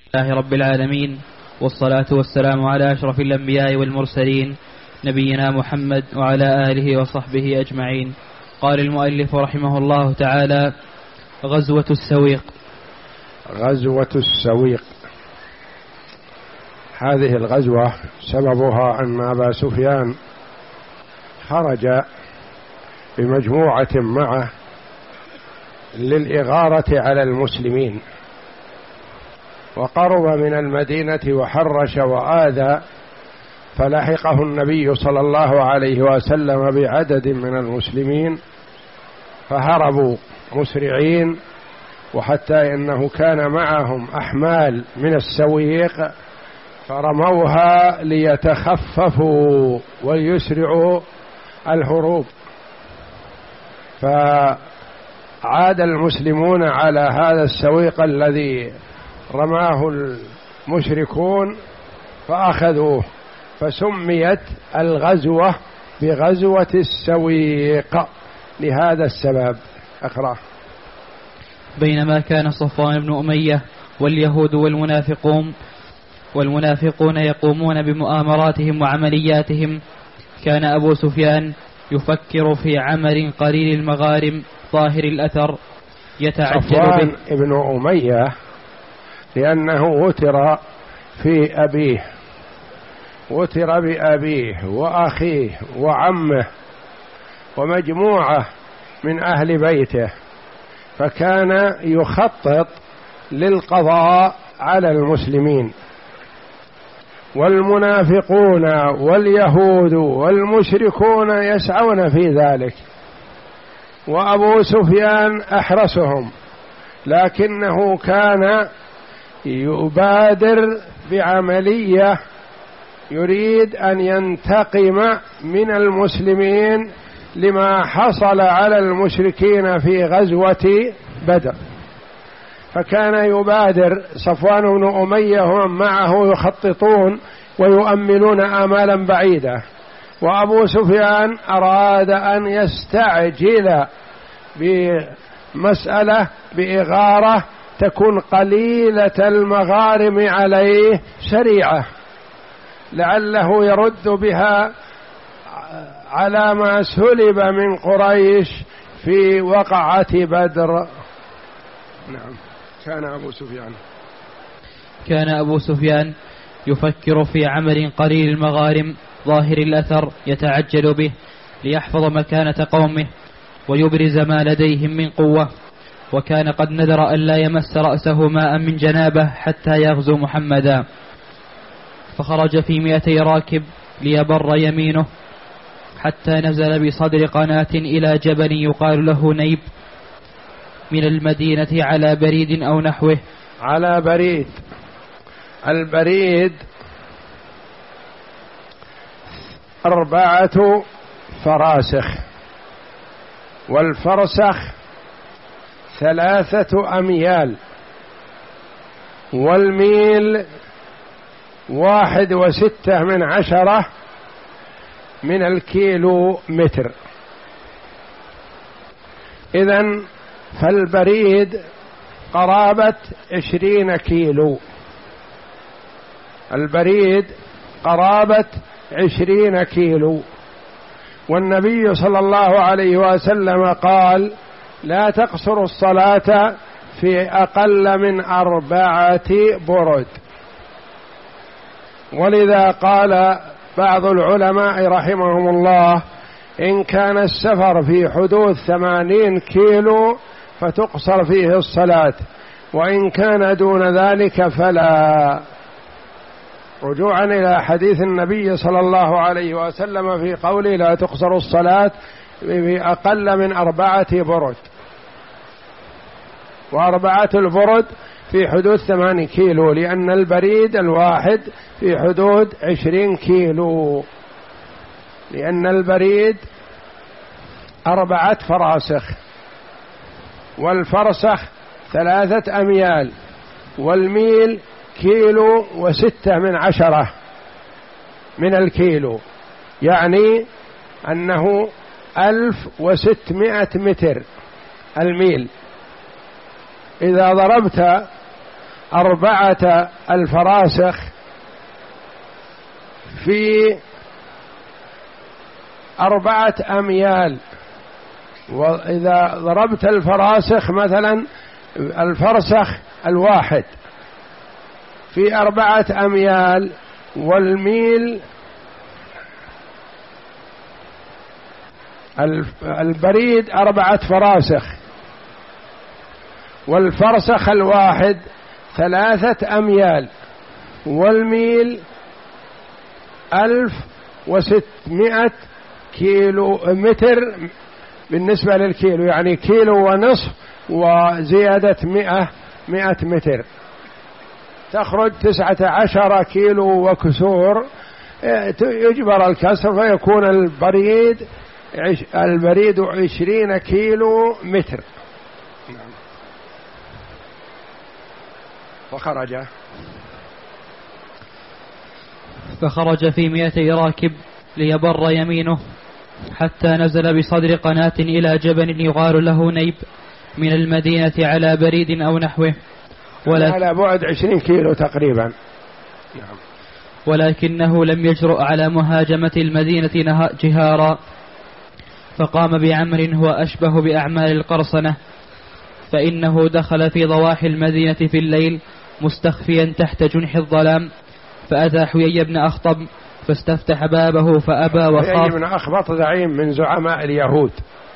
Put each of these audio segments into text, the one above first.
لله رب العالمين، والصلاة والسلام على أشرف الأنبياء والمرسلين نبينا محمد وعلى آله وصحبه أجمعين. قال المؤلف رحمه الله تعالى: غزوة السويق. غزوة السويق، هذه الغزوة سببها أن أبا سفيان خرج بمجموعة معه للإغارة على المسلمين، وقرب من المدينة وحرش وآذى، فلحقه النبي صلى الله عليه وسلم بعدد من المسلمين فهربوا مسرعين، وحتى إنه كان معهم أحمال من السويق فرموها ليتخففوا ويسرعوا الهروب، فعاد المسلمون على هذا السويق الذي رماه المشركون فأخذوه، فسميت الغزوة بغزوة السويق لهذا السبب. أقرأ: بينما كان صفوان بن أمية واليهود والمنافقون يقومون بمؤامراتهم وعملياتهم، كان أبو سفيان يفكر في عمر قليل المغارم ظاهر الأثر يتعجل صفوان بن أمية لأنه وتر في أبيه، وتر بأبيه وأخيه وعمه ومجموعة من أهل بيته، فكان يخطط للقضاء على المسلمين، والمنافقون واليهود والمشركون يسعون في ذلك، وأبو سفيان أحرسهم، لكنه كان يبادر بعملية يريد أن ينتقم من المسلمين لما حصل على المشركين في غزوة بدر، فكان يبادر صفوان بن أمية ومن معه يخططون ويؤملون آمالا بعيدة، وأبو سفيان أراد أن يستعجل بمسألة بإغارة تكون قليلة المغارم عليه سريعة، لعله يرد بها على ما سلب من قريش في وقعة بدر. نعم. كان أبو سفيان يفكر في عمر قليل المغارم ظاهر الأثر يتعجل به ليحفظ مكانة قومه ويبرز ما لديهم من قوة، وكان قد نذر أن لا يمس رأسه ماء من جنابه حتى يغزو محمدا، فخرج في 200 راكب ليبر يمينه حتى نزل بصدر قناة إلى جبل يقال له نيب من المدينة على بريد أو نحوه. على بريد، البريد 4 فراسخ، والفرسخ 3 أميال، والميل 1.6 من الكيلو متر. إذن فالبريد قرابة 20 كيلو، البريد قرابة 20 كيلو، والنبي صلى الله عليه وسلم قال: لا تقصروا الصلاة في أقل من 4 برد. ولذا قال بعض العلماء رحمهم الله: إن كان السفر في حدود 80 كيلو فتقصر فيه الصلاة، وإن كان دون ذلك فلا، رجوعا إلى حديث النبي صلى الله عليه وسلم في قوله: لا تقصر الصلاة في أقل من 4 برد، و4 البرد في حدود 8 كيلو، لأن البريد الواحد في حدود 20 كيلو، لأن البريد 4 فراسخ، والفرسخ 3 أميال، والميل 1.6 من الكيلو، يعني أنه 1600 متر الميل. إذا ضربت 4 الفراسخ في 4 أميال، وإذا ضربت الفراسخ مثلا الفرسخ الواحد في 4 أميال، والميل البريد 4 فراسخ، والفرسخ الواحد 3 أميال، والميل 1600 كيلو متر بالنسبة للكيلو، يعني كيلو ونصف وزيادة 100 متر، تخرج 19 كيلو وكسور، يجبر الكسر فيكون البريد 20 كيلو متر. فخرج في 200 راكب ليبر يمينه، حتى نزل بصدر قناة إلى جبل يقال له نيب من المدينة على بريد أو نحوه، على بعد 20 كيلو تقريبا. ولكنه لم يجرؤ على مهاجمة المدينة جهارا، فقام بعمر هو أشبه بأعمال القرصنة، فإنه دخل في ضواحي المدينة في الليل مستخفيا تحت جنح الظلام، فأتى حيي بن أخطب فاستفتح بابه فأبى وخاف. حيي بن أخطب زعيم من زعماء اليهود،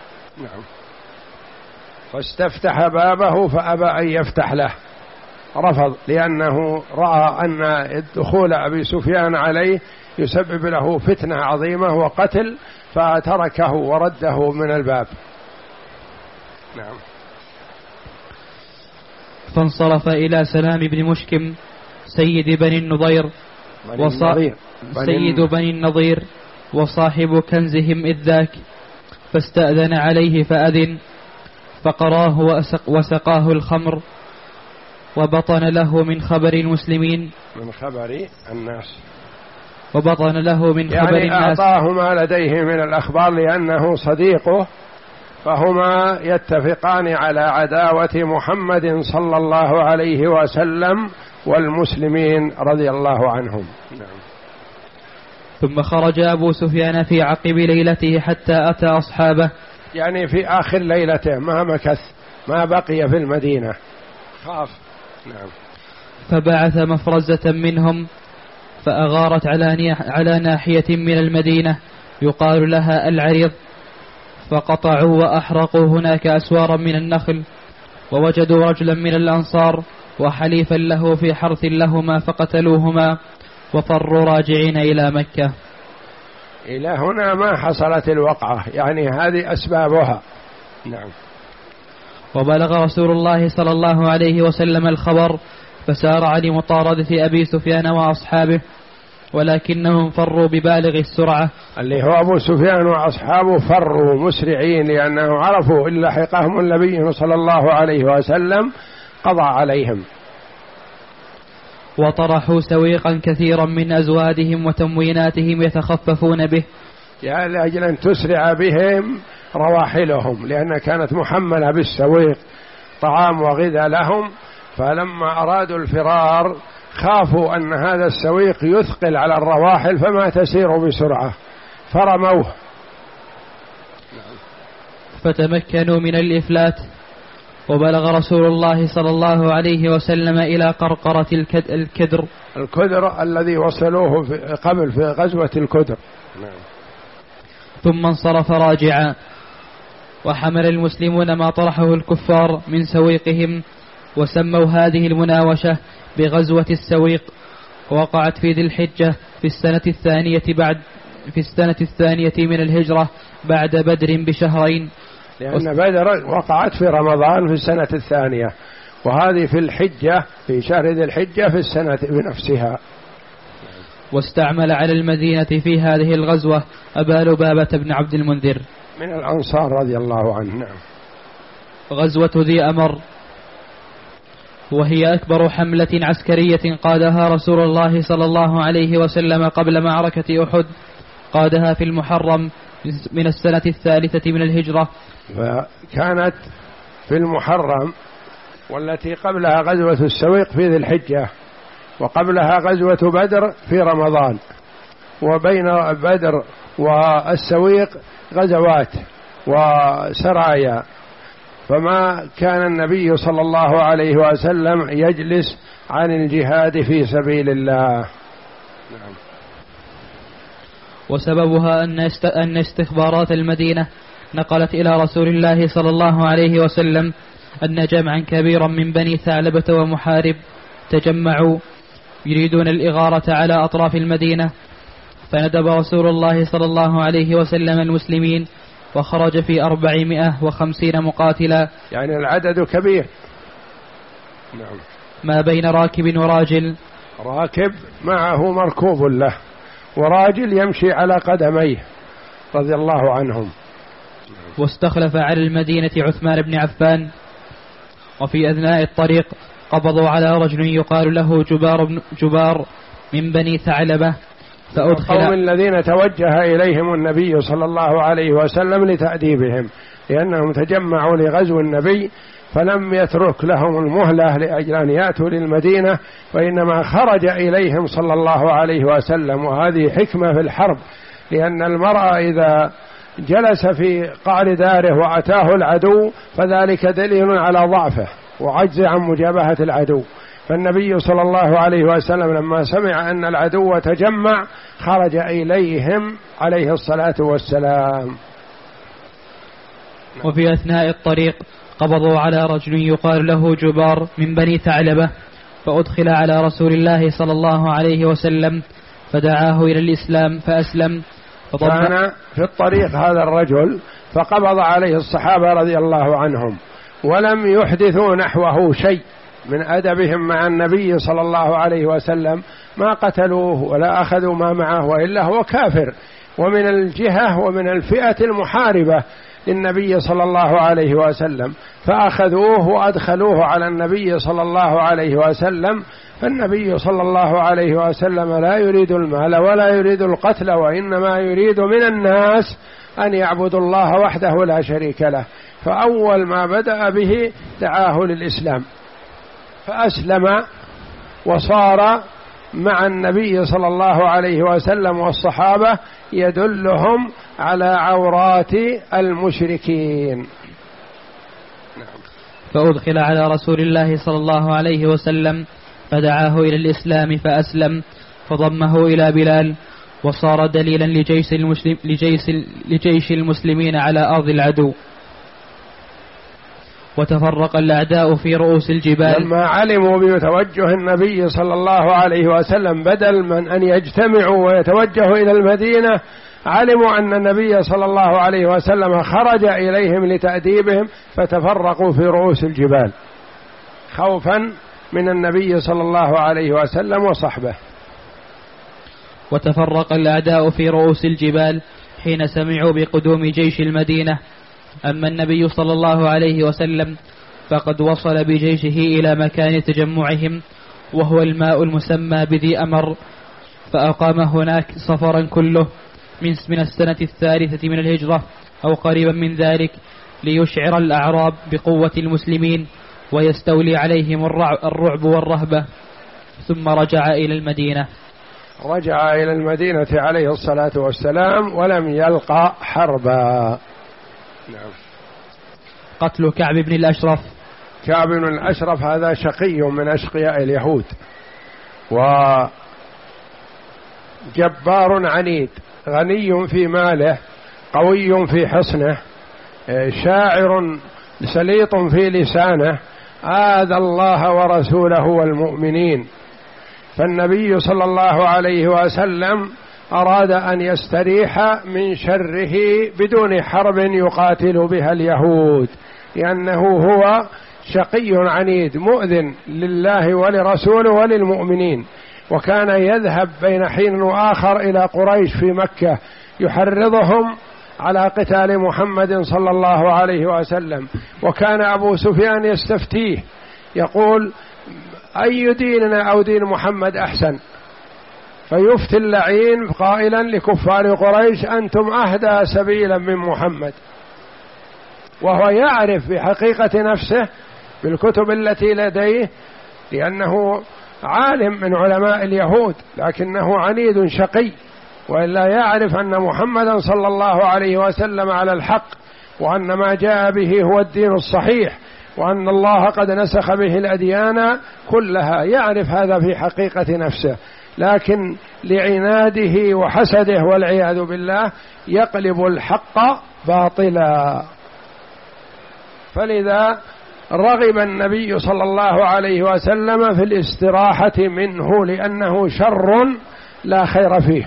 فاستفتح بابه فأبى أن يفتح له، رفض، لأنه رأى أن الدخول أبي سفيان عليه يسبب له فتنة عظيمة وقتل، فتركه ورده من الباب. فانصرف إلى سلام بن مشكم سيد بني النضير سيد بني النضير وصاحب كنزهم إذ ذاك، فاستأذن عليه فأذن، فقراه وسقاه الخمر، وبطن له من خبر المسلمين، من خبر الناس، وبطن له من خبر يعني الناس، أعطاه ما لديه من الأخبار لأنه صديقه، فهما يتفقان على عداوة محمد صلى الله عليه وسلم والمسلمين رضي الله عنهم. ثم خرج أبو سفيان في عقب ليلته حتى أتى أصحابه، يعني في آخر ليلته، ما مكث، ما بقي في المدينة، خاف. فبعث مفرزة منهم فأغارت على ناحية من المدينة يقال لها العريض، فقطعوا وأحرقوا هناك أسوارا من النخل، ووجدوا رجلا من الأنصار وحليفا له في حرث لهما فقتلوهما وفروا راجعين إلى مكة. إلى هنا ما حصلت الوقعة، يعني هذه أسبابها. وبلغ رسول الله صلى الله عليه وسلم الخبر، فسارع لمطاردة أبي سفيان وأصحابه، ولكنهم فروا ببالغ السرعة، اللي هو أبو سفيان وأصحابه فروا مسرعين، لأنه عرفوا إن لحقهم النبي صلى الله عليه وسلم قضى عليهم. وطرحوا سويقا كثيرا من أزوادهم وتمويناتهم يتخففون به، يعني لأجل أن تسرع بهم رواحلهم، لأن كانت محملة بالسويق طعام وغذاء لهم، فلما أرادوا الفرار خافوا أن هذا السويق يثقل على الرواحل فما تسير بسرعة، فرموه. فتمكنوا من الإفلات. وبلغ رسول الله صلى الله عليه وسلم إلى قرقرة الكدر الذي وصلوه قبل في غزوة الكدر. ثم انصرف راجعا، وحمل المسلمون ما طرحه الكفار من سويقهم، وسموا هذه المناوشة بغزوة السويق، ووقعت في ذي الحجة في السنة الثانية من الهجرة بعد بدر بشهرين، لأن بدر وقعت في رمضان في السنة الثانية، وهذه في الحجة في شهر ذي الحجة في السنة بنفسها. واستعمل على المدينة في هذه الغزوة أبا لبابة بن عبد المنذر من الأنصار رضي الله عنه. غزوة ذي أمر، وهي أكبر حملة عسكرية قادها رسول الله صلى الله عليه وسلم قبل معركة أحد، قادها في المحرم من السنة الثالثة من الهجرة، فكانت في المحرم والتي قبلها غزوة السويق في ذي الحجة، وقبلها غزوة بدر في رمضان، وبين بدر والسويق غزوات وسرايا، فما كان النبي صلى الله عليه وسلم يجلس عن الجهاد في سبيل الله. نعم. وسببها أن استخبارات المدينة نقلت إلى رسول الله صلى الله عليه وسلم أن جمعا كبيرا من بني ثعلبة ومحارب تجمعوا يريدون الإغارة على أطراف المدينة، فندب رسول الله صلى الله عليه وسلم المسلمين وخرج في 450 مقاتلا، يعني العدد كبير. نعم. ما بين راكب وراجل، راكب معه مركوب له، وراجل يمشي على قدميه رضي الله عنهم. واستخلف على المدينة عثمان بن عفان. وفي أثناء الطريق قبضوا على رجل يقال له جبار من بني ثعلبة، فأدخل القوم الذين توجه إليهم النبي صلى الله عليه وسلم لتأديبهم، لأنهم تجمعوا لغزو النبي، فلم يترك لهم المهلة لأجل أن يأتوا للمدينة، وإنما خرج إليهم صلى الله عليه وسلم. وهذه حكمة في الحرب، لأن المرء إذا جلس في قعر داره وأتاه العدو فذلك دليل على ضعفه وعجز عن مجابهة العدو. فالنبي صلى الله عليه وسلم لما سمع أن العدو تجمع خرج إليهم عليه الصلاة والسلام. وفي أثناء الطريق قبضوا على رجل يقال له جبار من بني ثعلبة، فأدخل على رسول الله صلى الله عليه وسلم فدعاه إلى الإسلام فأسلم. كان في الطريق هذا الرجل فقبض عليه الصحابة رضي الله عنهم، ولم يحدثوا نحوه شيء من أدبهم مع النبي صلى الله عليه وسلم، ما قتلوه ولا أخذوا ما معه، وإلا هو كافر ومن الجهة ومن الفئة المحاربة للنبي صلى الله عليه وسلم، فأخذوه وأدخلوه على النبي صلى الله عليه وسلم. فالنبي صلى الله عليه وسلم لا يريد المال ولا يريد القتل، وإنما يريد من الناس أن يعبدوا الله وحده لا شريك له. فأول ما بدأ به دعاه للإسلام، فأسلم وصار مع النبي صلى الله عليه وسلم والصحابة يدلهم على عورات المشركين. فأدخل على رسول الله صلى الله عليه وسلم فدعاه إلى الإسلام فأسلم، فضمه إلى بلال، وصار دليلا لجيش المسلمين على أرض العدو. وتفرق الأعداء في رؤوس الجبال. لما علموا بتوجه النبي صلى الله عليه وسلم بدل من أن يجتمعوا ويتوجهوا إلى المدينة، علموا أن النبي صلى الله عليه وسلم خرج إليهم لتأديبهم، فتفرقوا في رؤوس الجبال خوفا من النبي صلى الله عليه وسلم وصحبه. وتفرق الأعداء في رؤوس الجبال حين سمعوا بقدوم جيش المدينة. أما النبي صلى الله عليه وسلم فقد وصل بجيشه إلى مكان تجمعهم، وهو الماء المسمى بذي أمر، فأقام هناك سفرا كله من السنة 3 من الهجرة أو قريبا من ذلك، ليشعر الأعراب بقوة المسلمين ويستولي عليهم الرعب والرهبة، ثم رجع إلى المدينة. رجع إلى المدينة عليه الصلاة والسلام ولم يلقى حربا. نعم. قتل كعب بن الأشرف. كعب بن الأشرف هذا شقي من أشقياء اليهود، وجبار عنيد، غني في ماله، قوي في حصنه، شاعر سليط في لسانه، آذى الله ورسوله والمؤمنين. فالنبي صلى الله عليه وسلم أراد أن يستريح من شره بدون حرب يقاتل بها اليهود، لأنه هو شقي عنيد مؤذن لله ولرسوله وللمؤمنين، وكان يذهب بين حين وآخر إلى قريش في مكة يحرضهم على قتال محمد صلى الله عليه وسلم. وكان أبو سفيان يستفتيه يقول: أي ديننا أو دين محمد أحسن؟ فيفتي اللعين قائلا لكفار قريش: أنتم أهدى سبيلا من محمد. وهو يعرف بحقيقة نفسه بالكتب التي لديه، لأنه عالم من علماء اليهود لكنه عنيد شقي، وإلا يعرف أن محمدا صلى الله عليه وسلم على الحق، وأن ما جاء به هو الدين الصحيح، وأن الله قد نسخ به الأديان كلها، يعرف هذا في حقيقة نفسه، لكن لعناده وحسده والعياذ بالله يقلب الحق باطلا. فلذا رغب النبي صلى الله عليه وسلم في الاستراحة منه، لأنه شر لا خير فيه.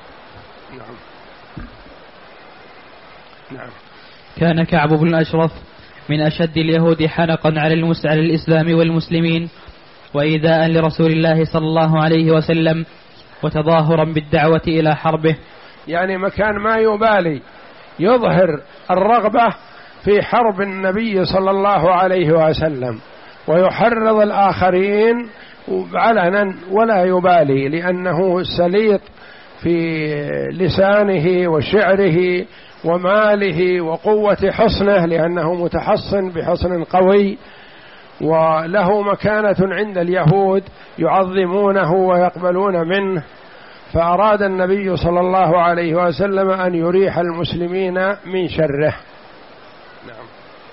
نعم. كان كعب بن الأشرف من أشد اليهود حنقا على الإسلام والمسلمين، وإيذاء لرسول الله صلى الله عليه وسلم، وتظاهرا بالدعوة إلى حربه. يعني مكان ما يبالي يظهر الرغبة في حرب النبي صلى الله عليه وسلم، ويحرض الآخرين علنا ولا يبالي، لأنه سليط في لسانه وشعره وماله وقوة حصنه، لأنه متحصن بحصن قوي، وله مكانة عند اليهود يعظمونه ويقبلون منه. فأراد النبي صلى الله عليه وسلم أن يريح المسلمين من شره. نعم.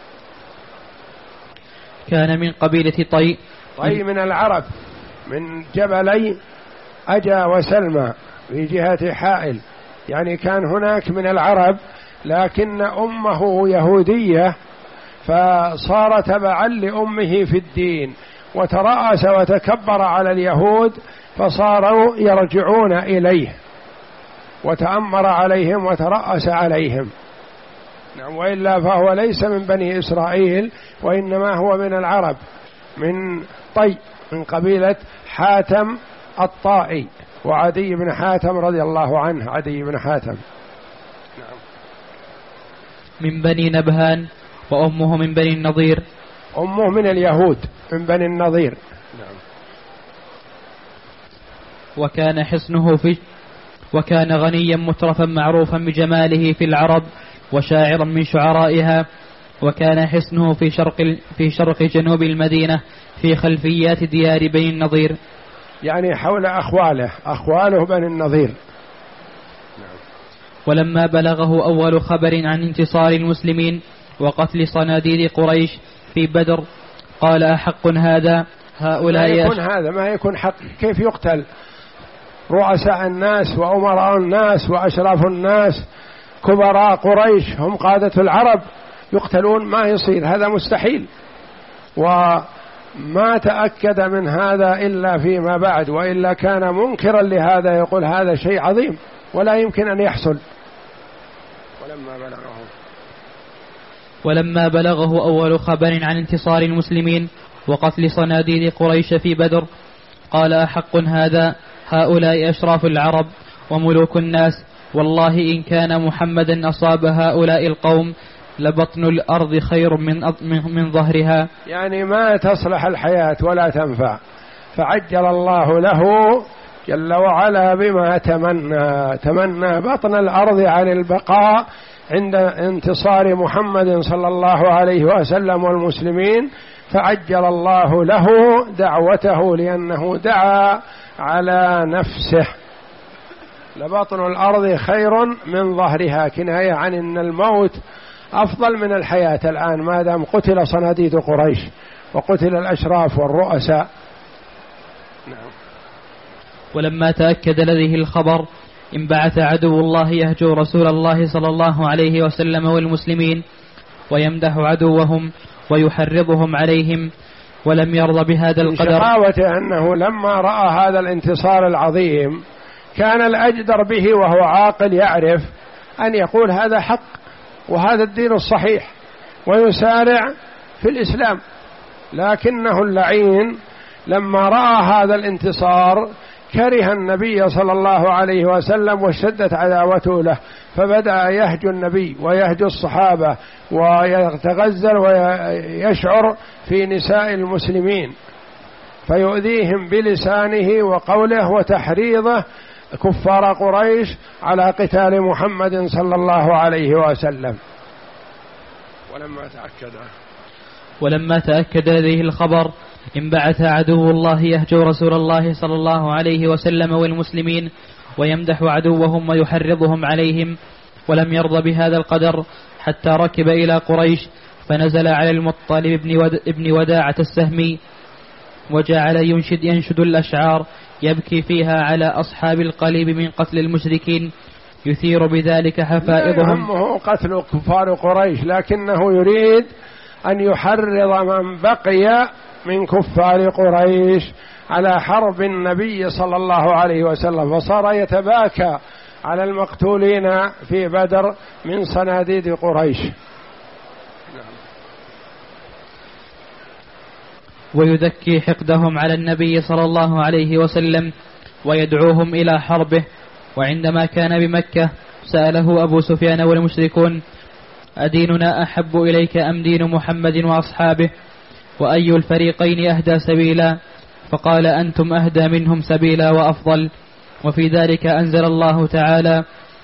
كان من قبيلة طي من العرب، من جبلي أجا وسلمى في جهة حائل، يعني كان هناك من العرب، لكن أمه يهودية فصار تبعا لأمه في الدين، وترأس وتكبر على اليهود، فصاروا يرجعون إليه وتأمر عليهم وترأس عليهم. نعم. وإلا فهو ليس من بني إسرائيل، وإنما هو من العرب، من طي، من قبيلة حاتم الطائي، وعدي بن حاتم رضي الله عنه، عدي بن حاتم. نعم. من بني نبهان، وأمه من بني النضير. أمه من اليهود من بني النضير. نعم. وكان غنيا مترفا معروفا بجماله في العرب، وشاعرا من شعرائها. وكان حصنه في شرق جنوب المدينة، في خلفيات ديار بني النضير، يعني حول أخواله بني النضير. ولما بلغه أول خبر عن انتصار المسلمين وقتل صناديد قريش في بدر، قال: أحق هذا؟ هؤلاء ما يكون حق، كيف يقتل رؤساء الناس وأمراء الناس وأشراف الناس كبراء قريش هم قادة العرب يقتلون؟ ما يصير، هذا مستحيل. وما تأكد من هذا إلا فيما بعد، وإلا كان منكرا لهذا، يقول هذا شيء عظيم ولا يمكن أن يحصل. ولما بلغه أول خبر عن انتصار المسلمين وقتل صناديد قريش في بدر، قال: أحق هذا؟ هؤلاء أشراف العرب وملوك الناس، والله إن كان محمدا أصاب هؤلاء القوم لبطن الأرض خير من ظهرها. يعني ما تصلح الحياة ولا تنفع، فعجل الله له جل وعلا بما تمنى بطن الأرض عن البقاء عند انتصار محمد صلى الله عليه وسلم والمسلمين، فعجل الله له دعوته، لأنه دعا على نفسه. لبطن الأرض خير من ظهرها، كناية عن أن الموت أفضل من الحياة الآن، ما دام قتل صناديد قريش وقتل الأشراف والرؤساء. نعم. ولما تأكد لديه الخبر انبعث عدو الله يهجو رسول الله صلى الله عليه وسلم والمسلمين، ويمدح عدوهم ويحرضهم عليهم، ولم يرضى بهذا القدر. شقاوته أنه لما رأى هذا الانتصار العظيم كان الأجدر به وهو عاقل يعرف أن يقول هذا حق وهذا الدين الصحيح ويسارع في الإسلام، لكنه اللعين لما رأى هذا الانتصار كره النبي صلى الله عليه وسلم واشتدت عداوته له، فبدأ يهجو النبي ويهجو الصحابة ويتغزل ويشعر في نساء المسلمين، فيؤذيهم بلسانه وقوله وتحريضه كفار قريش على قتال محمد صلى الله عليه وسلم. ولما تأكد لديه الخبر انبعث عدو الله يهجو رسول الله صلى الله عليه وسلم والمسلمين ويمدح عدوهم ويحرضهم عليهم، ولم يرض بهذا القدر حتى ركب إلى قريش فنزل على المطلب ابن وداعة السهمي وجعل ينشد الأشعار يبكي فيها على أصحاب القليب من قتل المشركين يثير بذلك حفائضهم. يهمه قتل كفار قريش، لكنه يريد أن يحرض من بقي من كفار قريش على حرب النبي صلى الله عليه وسلم، فصار يتباكى على المقتولين في بدر من صناديد قريش. ويذكي حقدهم على النبي صلى الله عليه وسلم ويدعوهم إلى حربه. وعندما كان بمكة سأله أبو سفيان والمشركون: أديننا أحب إليك أم دين محمد وأصحابه؟ وأي الفريقين أهدى سبيلا؟ فقال: أنتم أهدى منهم سبيلا وأفضل. وفي ذلك أنزل الله تعالى: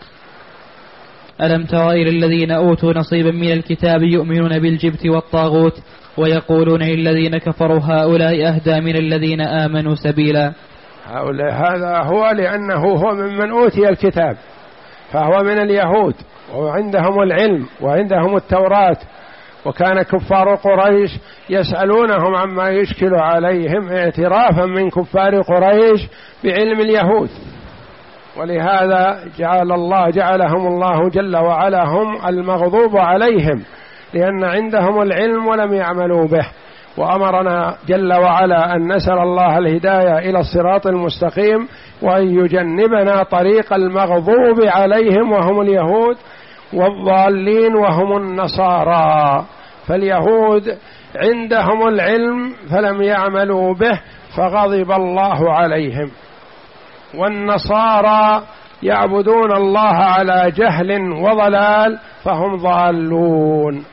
ألم تر إلى الذين أوتوا نصيبا من الكتاب يؤمنون بالجبت والطاغوت ويقولون للذين كفروا هؤلاء أهدى من الذين آمنوا سبيلا. هذا هو لأنه هو ممن أوتي الكتاب، فهو من اليهود وعندهم العلم وعندهم التوراة، وكان كفار قريش يسألونهم عما يشكل عليهم اعترافا من كفار قريش بعلم اليهود، ولهذا جعلهم الله جل وعلا هم المغضوب عليهم لأن عندهم العلم ولم يعملوا به. وأمرنا جل وعلا أن نسأل الله الهداية إلى الصراط المستقيم وأن يجنبنا طريق المغضوب عليهم وهم اليهود والضالين وهم النصارى. فاليهود عندهم العلم فلم يعملوا به فغضب الله عليهم، والنصارى يعبدون الله على جهل وضلال فهم ضالون.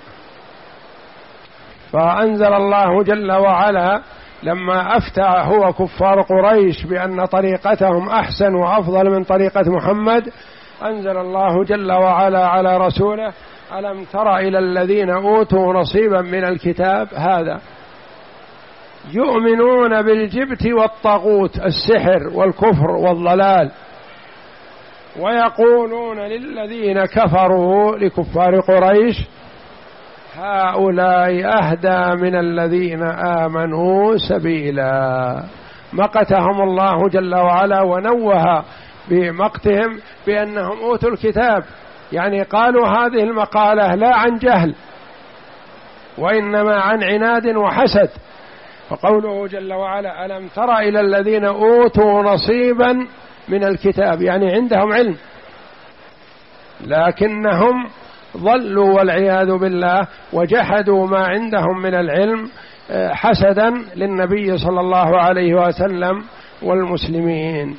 فأنزل الله جل وعلا لما أفتى هو كفار قريش بأن طريقتهم أحسن وأفضل من طريقة محمد، أنزل الله جل وعلا على رسوله: ألم تر إلى الذين أوتوا نصيبا من الكتاب هذا يؤمنون بالجبت والطاغوت السحر والكفر والضلال ويقولون للذين كفروا لكفار قريش هؤلاء أهدى من الذين آمنوا سبيلا. مقتهم الله جل وعلا ونوه بمقتهم بأنهم أوتوا الكتاب، يعني قالوا هذه المقالة لا عن جهل وإنما عن عناد وحسد. فقوله جل وعلا: ألم تر إلى الذين أوتوا نصيبا من الكتاب، يعني عندهم علم لكنهم ضلوا والعياذ بالله وجحدوا ما عندهم من العلم حسدا للنبي صلى الله عليه وسلم والمسلمين.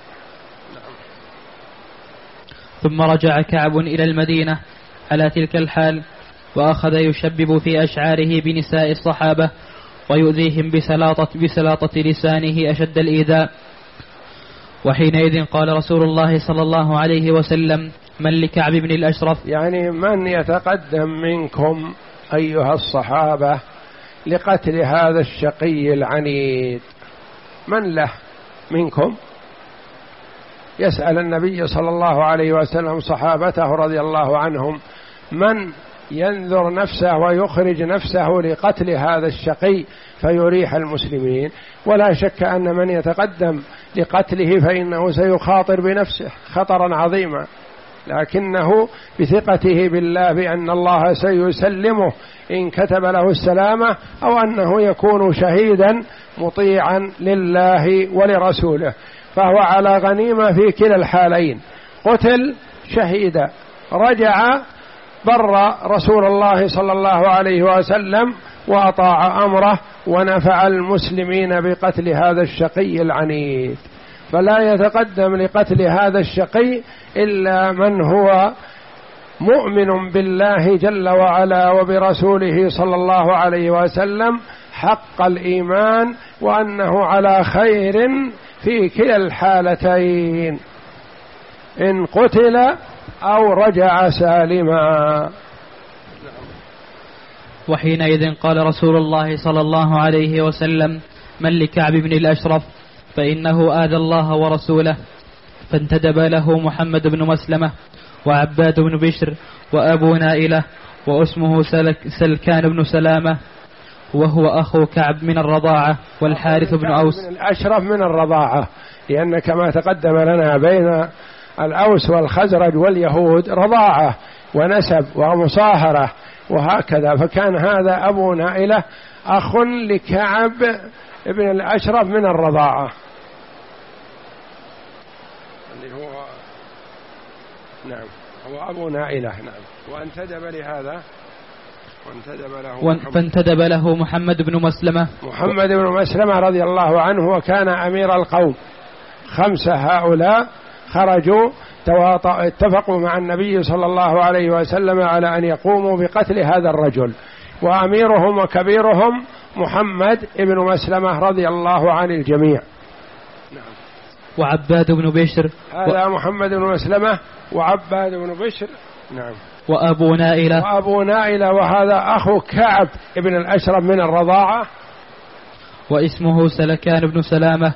ثم رجع كعب إلى المدينة على تلك الحال، وأخذ يشبب في أشعاره بنساء الصحابة ويؤذيهم بسلاطة لسانه أشد الإيذاء. وحينئذ قال رسول الله صلى الله عليه وسلم: من لكعب بن الأشرف؟ يعني من يتقدم منكم أيها الصحابة لقتل هذا الشقي العنيد؟ من له منكم؟ يسأل النبي صلى الله عليه وسلم صحابته رضي الله عنهم: من ينذر نفسه ويخرج نفسه لقتل هذا الشقي فيريح المسلمين؟ ولا شك أن من يتقدم لقتله فإنه سيخاطر بنفسه خطرا عظيما، لكنه بثقته بالله بأن الله سيسلمه إن كتب له السلامة، أو أنه يكون شهيدا مطيعا لله ولرسوله، فهو على غنيمة في كلا الحالين: قتل شهيدا، رجع بر رسول الله صلى الله عليه وسلم وأطاع أمره ونفع المسلمين بقتل هذا الشقي العنيد. فلا يتقدم لقتل هذا الشقي إلا من هو مؤمن بالله جل وعلا وبرسوله صلى الله عليه وسلم حق الإيمان، وأنه على خير في كلا الحالتين، إن قتل أو رجع سالما. وحينئذ قال رسول الله صلى الله عليه وسلم: من لكعب بن الأشرف؟ فإنه آذى الله ورسوله. فانتدب له محمد بن مسلمة وعباد بن بشر وأبو نائلة واسمه سلكان بن سلامة وهو أخو كعب من الرضاعة، والحارث بن أوس من الأشرف من الرضاعة، لأن كما تقدم لنا بين الأوس والخزرج واليهود رضاعة ونسب ومصاهرة وهكذا، فكان هذا أبو نائلة أخ لكعب ابن الأشرف من الرضاعة اللي هو نعم هو أبو نائلة. نعم. وانتدب لهذا فانتدب له محمد بن مسلمة. محمد بن مسلمة رضي الله عنه وكان أمير القوم 5 هؤلاء خرجوا اتفقوا مع النبي صلى الله عليه وسلم على أن يقوموا بقتل هذا الرجل، وأميرهم وكبيرهم محمد بن مسلمة رضي الله عن الجميع. نعم. وعباد بن بشر هذا محمد بن مسلمة وعباد بن بشر. نعم. وأبو نائلة وهذا أخو كعب بن الأشرف من الرضاعة، واسمه سلكان بن سلامة.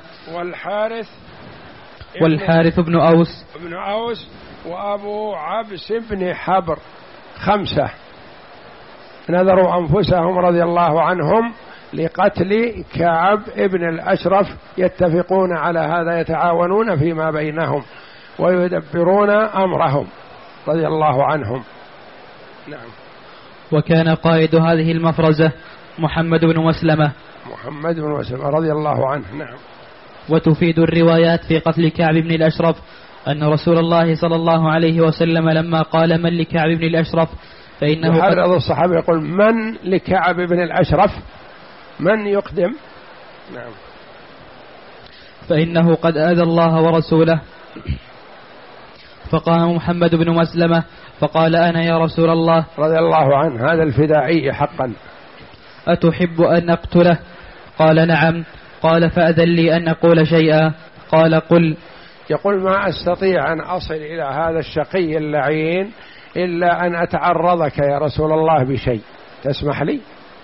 والحارث بن أوس وأبو عبس بن حبر. 5 نذروا أنفسهم رضي الله عنهم لقتل كعب ابن الأشرف، يتفقون على هذا، يتعاونون فيما بينهم ويدبرون أمرهم رضي الله عنهم. نعم. وكان قائد هذه المفرزة محمد بن مسلمة رضي الله عنه. نعم. وتفيد الروايات في قتل كعب بن الأشرف أن رسول الله صلى الله عليه وسلم لما قال: من لكعب بن الأشرف؟ فإنه يحرض الصحابة يقول: من لكعب بن الأشرف؟ من يقدم؟ نعم. فإنه قد آذى الله ورسوله. فقام محمد بن مسلمة فقال: أنا يا رسول الله. رضي الله عنه، هذا الفدائي حقا. أتحب أن أقتله؟ قال: نعم. قال: فأذن لي أن أقول شيئا. قال: قل. يقول: ما أستطيع أن أصل إلى هذا الشقي اللعين إلا أن أتعرضك يا رسول الله بشيء، تسمح لي؟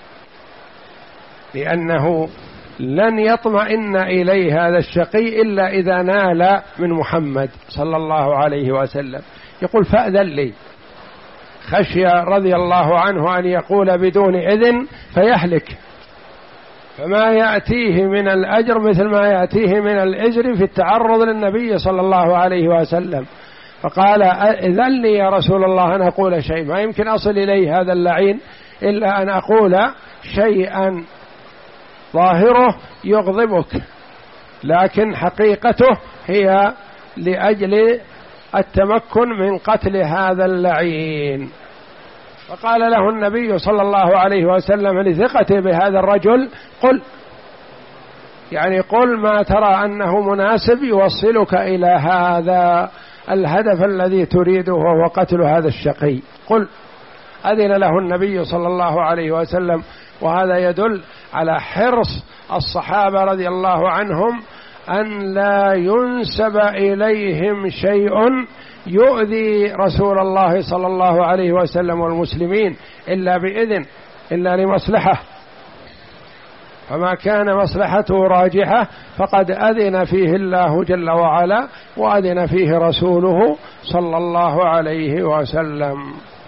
لأنه لن يطمئن إليه هذا الشقي إلا إذا نال من محمد صلى الله عليه وسلم. يقول: فأذن لي، خشي رضي الله عنه أن يقول بدون إذن فيهلك، فما يأتيه من الأجر مثل ما يأتيه من الإزر في التعرض للنبي صلى الله عليه وسلم. فقال: إذن لي يا رسول الله أن أقول شيء، ما يمكن أصل إليه هذا اللعين إلا أن أقول شيئا ظاهره يغضبك، لكن حقيقته هي لأجل التمكن من قتل هذا اللعين. فقال له النبي صلى الله عليه وسلم لثقته بهذا الرجل: قل، يعني قل ما ترى أنه مناسب يوصلك إلى هذا الهدف الذي تريده وهو قتل هذا الشقي، قل. أذن له النبي صلى الله عليه وسلم، وهذا يدل على حرص الصحابة رضي الله عنهم أن لا ينسب إليهم شيء يؤذي رسول الله صلى الله عليه وسلم والمسلمين إلا بإذن، إلا لمصلحة، فما كان مصلحته راجحة فقد أذن فيه الله جل وعلا وأذن فيه رسوله صلى الله عليه وسلم.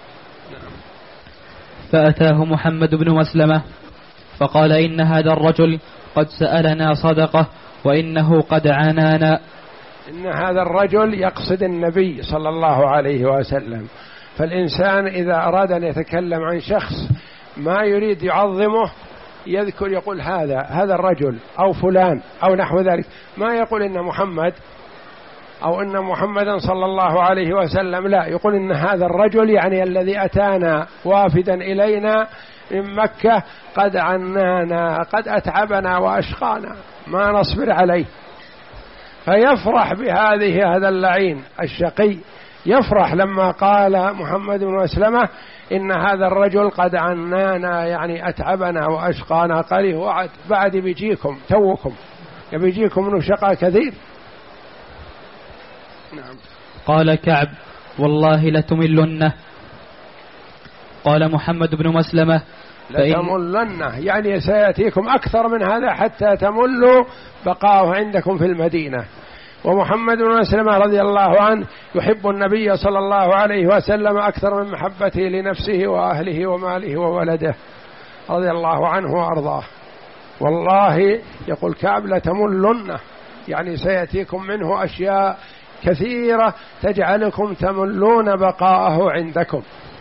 فأتاه محمد بن مسلمة فقال: إن هذا الرجل قد سألنا صدقة وإنه قد عنانا. إن هذا الرجل يقصد النبي صلى الله عليه وسلم. فالإنسان إذا أراد أن يتكلم عن شخص ما يريد يعظمه يذكر، يقول هذا الرجل أو فلان أو نحو ذلك، ما يقول إن محمد أو إن محمدا صلى الله عليه وسلم، لا، يقول إن هذا الرجل يعني الذي أتانا وافدا إلينا من مكة قد عنانا، قد أتعبنا وأشقانا، ما نصبر عليه. فيفرح هذا اللعين الشقي، يفرح لما قال محمد بن مسلمة إن هذا الرجل قد عنانا، يعني أتعبنا وأشقانا. قال: وعد بعد بيجيكم، توكم بيجيكم من شقاء كثير. نعم. قال كعب: والله لتملنه. قال محمد بن مسلمة: لتملنه يعني سيأتيكم أكثر من هذا حتى تملوا بقاؤه عندكم في المدينة. ومحمد بن مسلمة رضي الله عنه يحب النبي صلى الله عليه وسلم أكثر من محبته لنفسه وأهله وماله وولده رضي الله عنه وأرضاه. والله يقول كعب لتملنه يعني سيأتيكم منه أشياء كثيرة تجعلكم تملون بقاءه عندكم.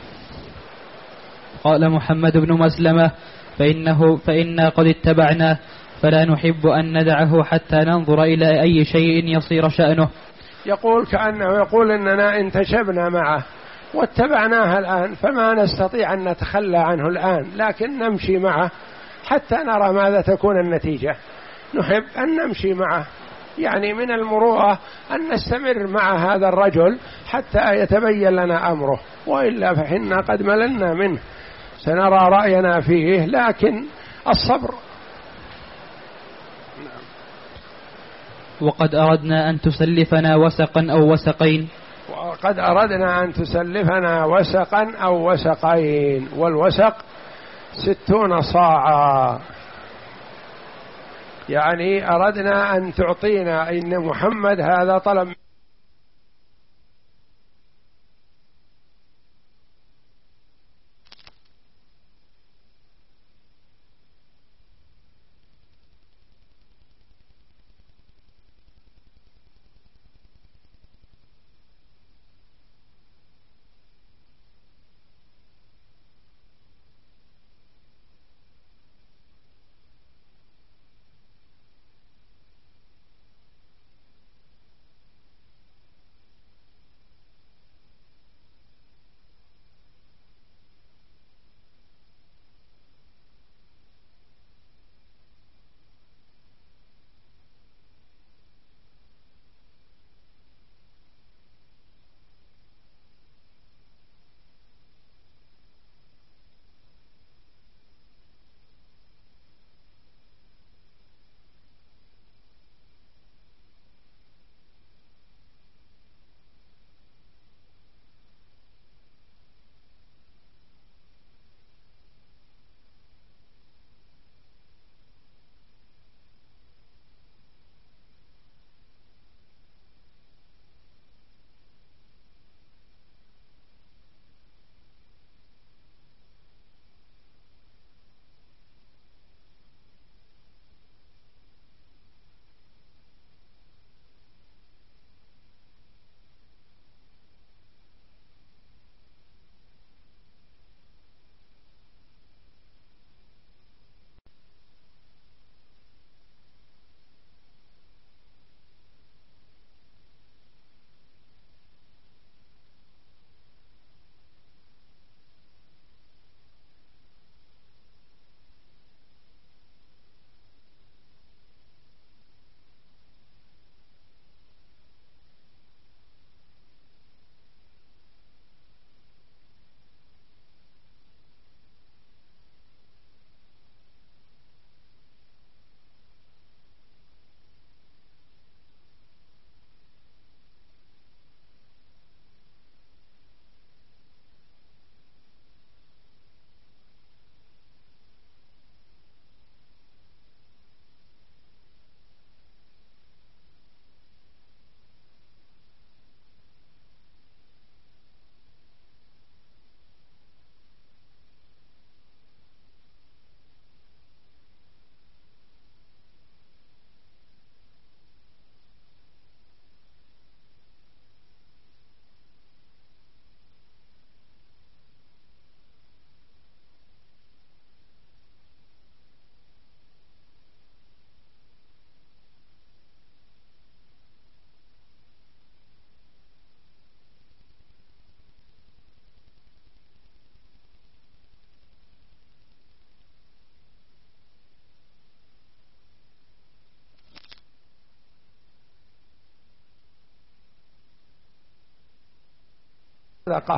قال محمد بن مسلمة فإنا قد اتبعناه فلا نحب أن ندعه حتى ننظر إلى أي شيء يصير شأنه. يقول كأنه يقول إننا انتشبنا معه واتبعناه الآن فما نستطيع أن نتخلى عنه الآن، لكن نمشي معه حتى نرى ماذا تكون النتيجة. نحب أن نمشي معه، يعني من المروءة أن نستمر مع هذا الرجل حتى يتبين لنا أمره، وإلا فإنا قد مللنا منه، سنرى رأينا فيه، لكن الصبر. وقد أردنا أن تسلفنا وسقا أو وسقين. وقد أردنا أن تسلفنا وسقا أو وسقين، والوسق 60 صاعا، يعني أردنا أن تعطينا، إن محمد هذا طلب صدقة،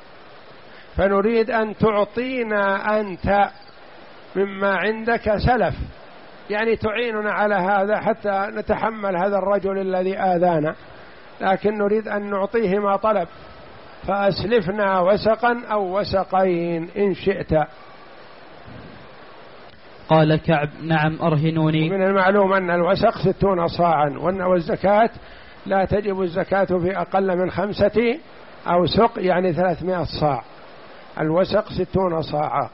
فنريد أن تعطينا أنت مما عندك سلف، يعني تعيننا على هذا حتى نتحمل هذا الرجل الذي آذانا، لكن نريد أن نعطيه ما طلب، فأسلفنا وسقا أو وسقين إن شئت. قال كعب نعم أرهنوني. من المعلوم أن الوسق 60 صاعا، والزكاة لا تجب الزكاة في أقل من 5 أوسق، يعني 300 صاع. الوسق 60 صاعا،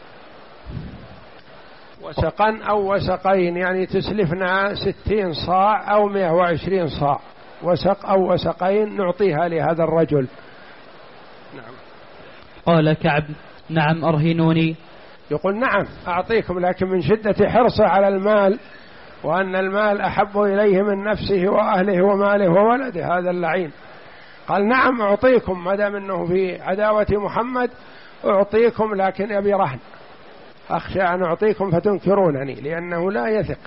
وسقا أو وسقين يعني تسلفنا 60 صاع أو 120 صاع، وسق أو وسقين نعطيها لهذا الرجل. نعم. قال كعب نعم أرهنوني. يقول نعم أعطيكم، لكن من شدة حرصه على المال، وأن المال أحب إليه من نفسه وأهله وماله وولده، هذا اللعين. قال نعم أعطيكم، ما دام أنه في عداوة محمد أعطيكم، لكن أبي رهن، أخشى أن أعطيكم فتنكرونني، لأنه لا يثق،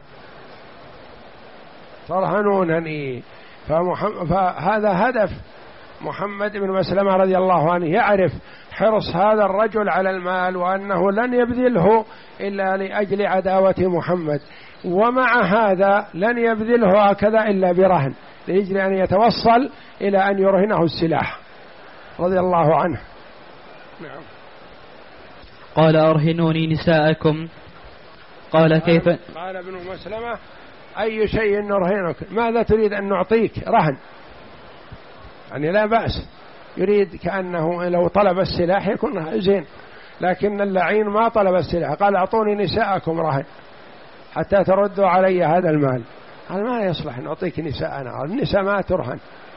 ترهنونني. فهذا هدف محمد بن مسلمة رضي الله عنه، يعرف حرص هذا الرجل على المال، وأنه لن يبذله إلا لأجل عداوة محمد، ومع هذا لن يبذله هكذا إلا برهن، لأجل أن يتوصل إلى أن يرهنه السلاح رضي الله عنه. نعم. قال أرهنوني نساءكم. قال كيف؟ قال ابن مسلمة أي شيء نرهنك، ماذا تريد أن نعطيك رهن؟ يعني لا بأس، يريد كأنه لو طلب السلاح يكون زين، لكن اللعين ما طلب السلاح، قال أعطوني نساءكم رهن حتى تردوا علي هذا المال. قال ما يصلح نعطيك نساءنا، النساء ما ترهن.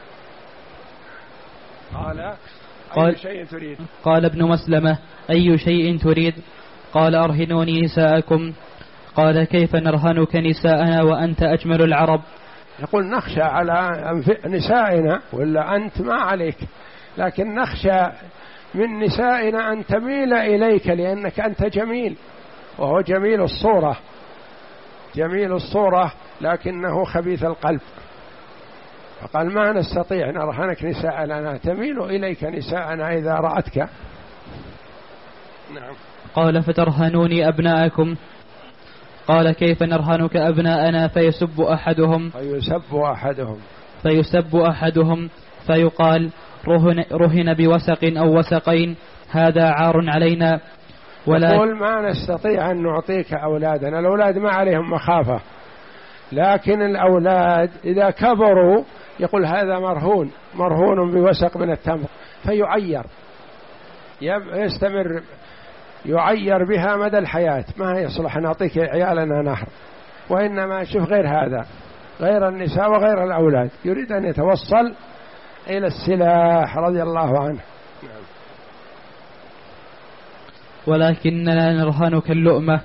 قال أي شيء تريد؟ قال ابن مسلمة أي شيء تريد؟ قال أرهنوني نساءكم. قال كيف نرهنك نساءنا وأنت أجمل العرب؟ يقول نخشى على نسائنا، ولا أنت ما عليك، لكن نخشى من نسائنا أن تميل إليك، لأنك أنت جميل، وهو جميل الصورة، جميل الصورة لكنه خبيث القلب. فقال ما نستطيع نرهنك نساءنا، تميل إليك نساءنا إذا رأتك. نعم. قال فترهنوني أبناءكم. قال كيف نرهنك أبناءنا؟ فيسب أحدهم فيقال رهن بوسق أو وسقين، هذا عار علينا. يقول ما نستطيع أن نعطيك أولادنا، الأولاد ما عليهم مخافة، لكن الأولاد إذا كبروا يقول هذا مرهون بوسق من التمر، فيعير، يستمر يعير بها مدى الحياة، ما يصلح نعطيك عيالنا نهر. وإنما شوف غير هذا، غير النساء وغير الأولاد، يريد أن يتوصل إلى السلاح رضي الله عنه. ولكننا نرهنك اللؤمة.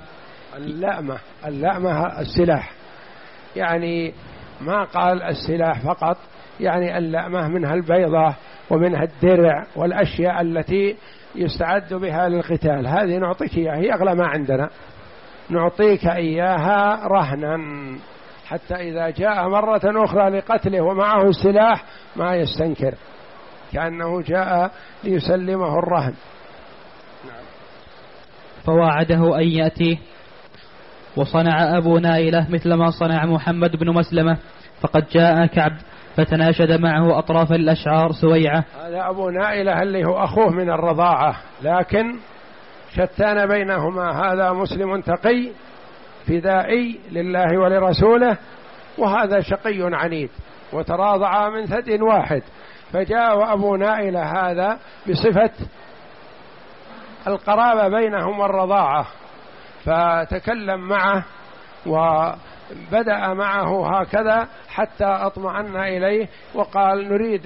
اللأمة السلاح، يعني ما قال السلاح فقط، يعني اللأمة منها البيضة ومنها الدرع والأشياء التي يستعد بها للقتال، هذه نعطيك إياها، هي أغلى ما عندنا، نعطيك إياها رهنا، حتى إذا جاء مرة أخرى لقتله ومعه السلاح ما يستنكر، كأنه جاء ليسلمه الرهن. فواعده أن يأتيه. وصنع أبو نائلة مثل ما صنع محمد بن مسلمة، فقد جاء كعب فتناشد معه أطراف الأشعار سويعة. هذا أبو نائلة اللي هو أخوه من الرضاعة، لكن شتان بينهما، هذا مسلم تقي فدائي لله ولرسوله، وهذا شقي عنيد، وتراضعا من ثدي واحد. فجاء أبو نائلة هذا بصفة القرابة بينهم والرضاعة، فتكلم معه وبدأ معه هكذا حتى أطمأن إليه، وقال نريد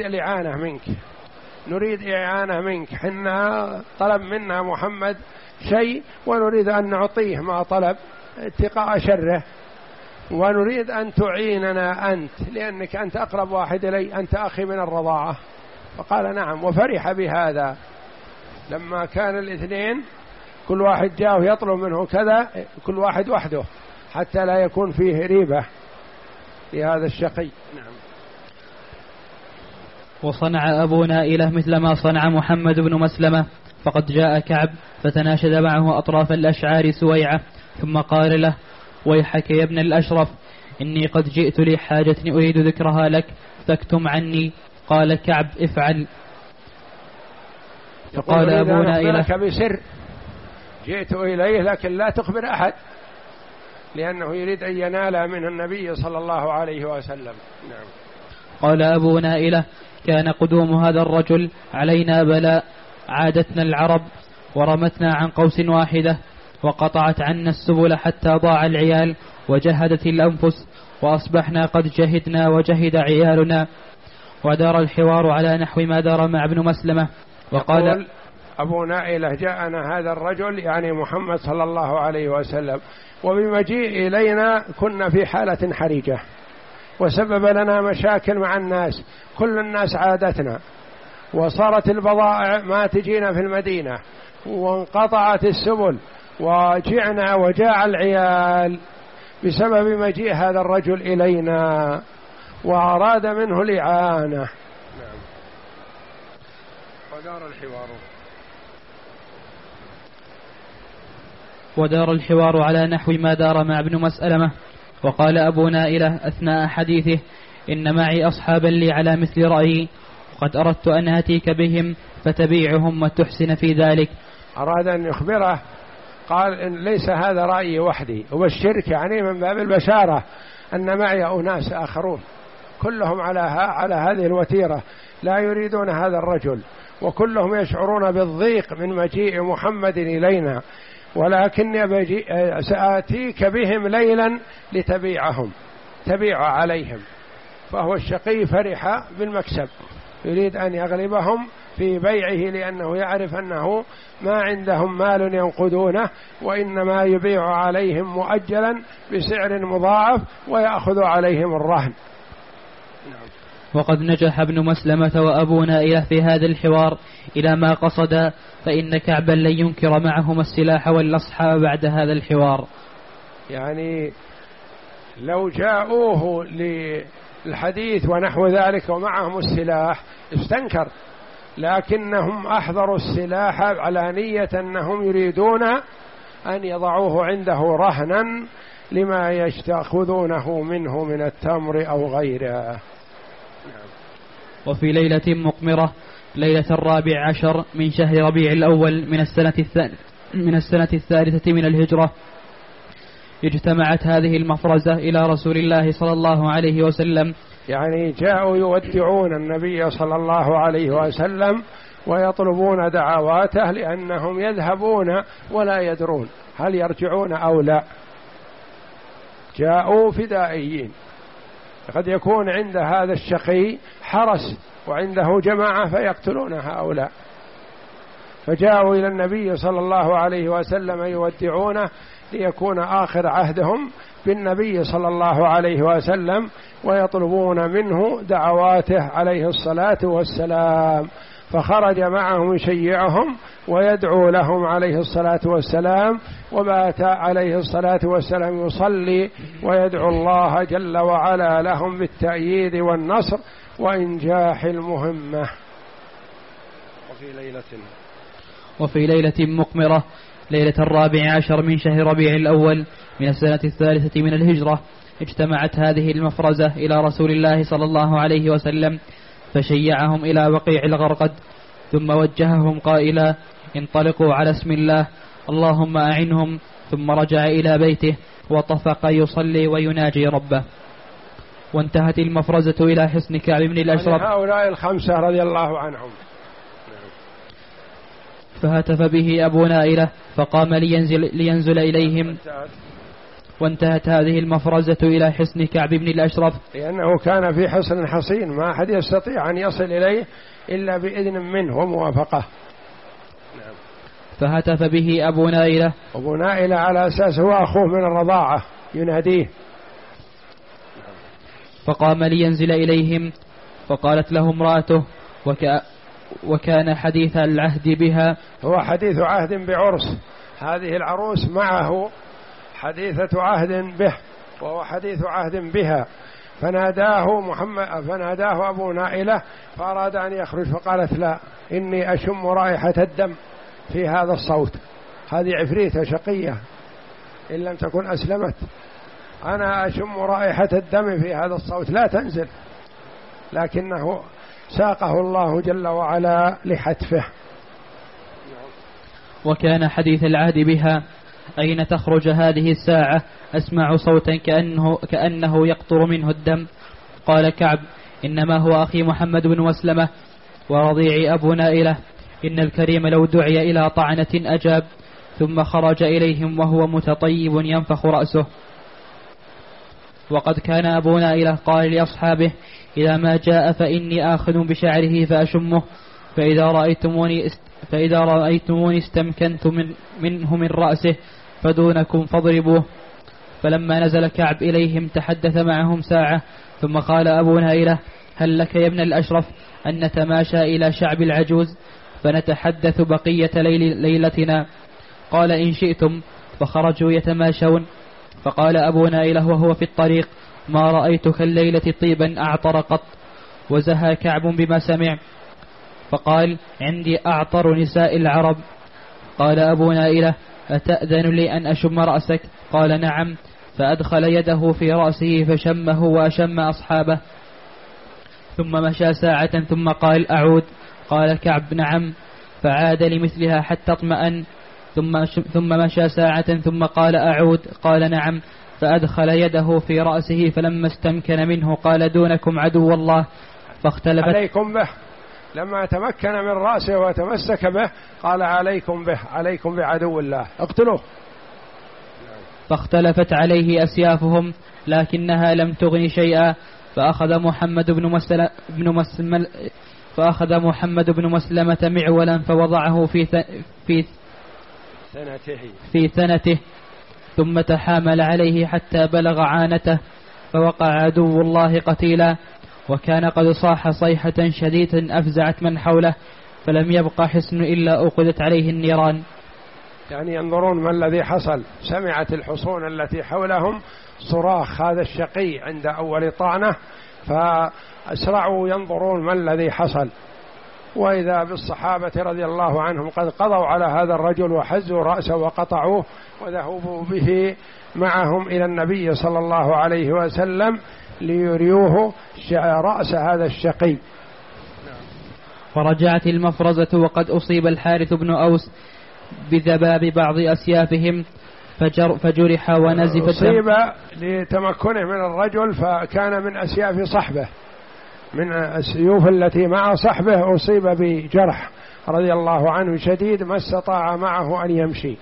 إعانة منك، حنا طلب منا محمد شيء ونريد أن نعطيه ما طلب اتقاء شره، ونريد أن تعيننا أنت، لأنك أنت أقرب واحد إلي، أنت أخي من الرضاعة. فقال نعم، وفرح بهذا. لما كان الاثنين كل واحد جاء يطلب منه كذا، كل واحد وحده، حتى لا يكون فيه ريبة لهذا الشقي. نعم. وصنع أبو نائلة مثل ما صنع محمد بن مسلمة، فقد جاء كعب فتناشد معه أطراف الأشعار سويعة، ثم قال له ويحك يا ابن الأشرف، إني قد جئت لحاجة أريد ذكرها لك فاكتم عني. قال كعب افعل. فقال أبو نائلة بسر، جئت إليه لكن لا تخبر أحد، لأنه يريد أن ينال من النبي صلى الله عليه وسلم. نعم. قال أبو نائلة: كان قدوم هذا الرجل علينا بلاء، عادتنا العرب ورمتنا عن قوس واحدة، وقطعت عنا السبل حتى ضاع العيال وجهدت الأنفس، وأصبحنا قد جهدنا وجهد عيالنا. ودار الحوار على نحو ما دار مع ابن مسلمة. وقال أبو نائلة: جاءنا هذا الرجل يعني محمد صلى الله عليه وسلم، وبمجيء إلينا كنا في حالة حرجة، وسبب لنا مشاكل مع الناس، كل الناس عادتنا، وصارت البضائع ما تجينا في المدينة، وانقطعت السبل، وجعنا وجاع العيال بسبب مجيء هذا الرجل إلينا، وأراد منه الإعانة. نعم. ودار الحوار على نحو ما دار مع ابن مسلمة. وقال أبو نائلة أثناء حديثه: إن معي أصحابا لي على مثل رأيي، وقد أردت أن أتيك بهم فتبيعهم وتحسن في ذلك. أراد أن يخبره، قال: إن ليس هذا رأيي وحدي، وبالشرك يعني من باب البشارة أن معي أناس آخرون كلهم على هذه الوتيرة لا يريدون هذا الرجل، وكلهم يشعرون بالضيق من مجيء محمد إلينا، ولكن سآتيك بهم ليلا لتبيعهم، تبيع عليهم. فهو الشقي فرح بالمكسب، يريد أن يغلبهم في بيعه، لأنه يعرف أنه ما عندهم مال ينقذونه، وإنما يبيع عليهم مؤجلا بسعر مضاعف ويأخذ عليهم الرهن. وقد نجح ابن مسلمة وأبو نائلة في هذا الحوار إلى ما قصد، فإن كعبا لن ينكر معهما السلاح والأصحاب بعد هذا الحوار. يعني لو جاءوه للحديث ونحو ذلك ومعهم السلاح استنكر، لكنهم أحضروا السلاح على نية أنهم يريدون أن يضعوه عنده رهنا لما يستأخذونه منه من التمر أو غيره. وفي ليلة مقمرة، ليلة 14 من شهر ربيع الأول من السنة الثالثة من الهجرة، اجتمعت هذه المفرزة إلى رسول الله صلى الله عليه وسلم. يعني جاءوا يودعون النبي صلى الله عليه وسلم ويطلبون دعواته، لأنهم يذهبون ولا يدرون هل يرجعون أو لا. جاءوا فدائيين، قد يكون عند هذا الشقي حرس وعنده جماعة فيقتلون هؤلاء، فجاءوا إلى النبي صلى الله عليه وسلم يودعونه ليكون آخر عهدهم بالنبي صلى الله عليه وسلم، ويطلبون منه دعواته عليه الصلاة والسلام. فخرج معهم يشيعهم ويدعو لهم عليه الصلاة والسلام، وبات عليه الصلاة والسلام يصلي ويدعو الله جل وعلا لهم بالتأييد والنصر وإنجاح المهمة. وفي ليلة مقمرة، ليلة 14 من شهر ربيع الأول من السنة الثالثة من الهجرة، اجتمعت هذه المفرزة إلى رسول الله صلى الله عليه وسلم، فشيعهم إلى وقيع الغرقد، ثم وجههم قائلا: انطلقوا على اسم الله، اللهم أعنهم. ثم رجع إلى بيته وطفق يصلي ويناجي ربه. وانتهت المفرزة إلى حصن كعب بن الأشرف. هؤلاء الخمسة رضي الله عنهم. فهتف به أبو نائلة فقام لينزل إليهم. وانتهت هذه المفرزة إلى حصن كعب بن الأشرف، لأنه كان في حصن حصين ما أحد يستطيع أن يصل إليه إلا بإذن منه وموافقة. فهتف به أبو نائلة. أبو نائلة على أساس هو أخوه من الرضاعة يناديه. فقام لينزل إليهم، فقالت له امرأته، وكان حديث العهد بها، هو حديث عهد بعرس، هذه العروس معه حديثة عهد به وهو حديث عهد بها. فناداه أبو نائلة فأراد أن يخرج، فقالت: لا، إني أشم رائحة الدم في هذا الصوت، هذه عفريتة شقية إن لم تكن أسلمت، أنا أشم رائحة الدم في هذا الصوت، لا تنزل. لكنه ساقه الله جل وعلا لحتفه. وكان حديث العهد بها أين تخرج هذه الساعة؟ أسمع صوتا كأنه يقطر منه الدم. قال كعب: إنما هو أخي محمد بن مسلمة ورضيعي أبو نائلة، إن الكريم لو دعي إلى طعنة أجاب. ثم خرج إليهم وهو متطيب ينفخ رأسه. وقد كان أبو نائلة قال لأصحابه: إذا ما جاء فإني آخذ بشعره فأشمه، فإذا رأيتموني استمكنت منه من رأسه فدونكم فاضربوه. فلما نزل كعب إليهم تحدث معهم ساعة، ثم قال أبو نائلة: هل لك يا ابن الأشرف أن نتماشى إلى شعب العجوز فنتحدث بقية ليلتنا؟ قال: إن شئتم. فخرجوا يتماشون. فقال أبو نائلة وهو في الطريق: ما رأيت كالليلة طيبا أعطر قط. وزهى كعب بما سمع فقال: عندي أعطر نساء العرب. قال أبو نائلة: أتأذن لي أن أشم رأسك؟ قال: نعم. فأدخل يده في رأسه فشمه وأشم أصحابه، ثم مشى ساعة ثم قال: أعود؟ قال كعب: نعم. فعاد لمثلها حتى اطمأن، ثم مشى ساعة ثم قال: أعود؟ قال: نعم. فأدخل يده في رأسه فلما استمكن منه قال: دونكم عدو الله. فاختلفت عليكم به. لما تمكن من رأسه وتمسك به قال: عليكم به، عليكم بعدو الله، اقتلوه. فاختلفت عليه أسيافهم لكنها لم تغن شيئا. فأخذ محمد بن مسلمة معولا فوضعه في ثنته ثم تحامل عليه حتى بلغ عانته، فوقع عدو الله قتيلا. وكان قد صاح صيحة شديدة أفزعت من حوله، فلم يبق حصن إلا أوقدت عليه النيران. يعني ينظرون ما الذي حصل. سمعت الحصون التي حولهم صراخ هذا الشقي عند أول طعنة، فأسرعوا ينظرون ما الذي حصل، وإذا بالصحابة رضي الله عنهم قد قضوا على هذا الرجل وحزوا رأسه وقطعوه وذهبوا به معهم إلى النبي صلى الله عليه وسلم ليريوه رأس هذا الشقي. فرجعت المفرزة وقد أصيب الحارث بن أوس بذباب بعض أسيافهم فجرح ونزف الدم. أصيب لتمكنه من الرجل، فكان من أسياف صحبه، من السيوف التي مع صحبه أصيب بجرح رضي الله عنه شديد ما استطاع معه أن يمشي.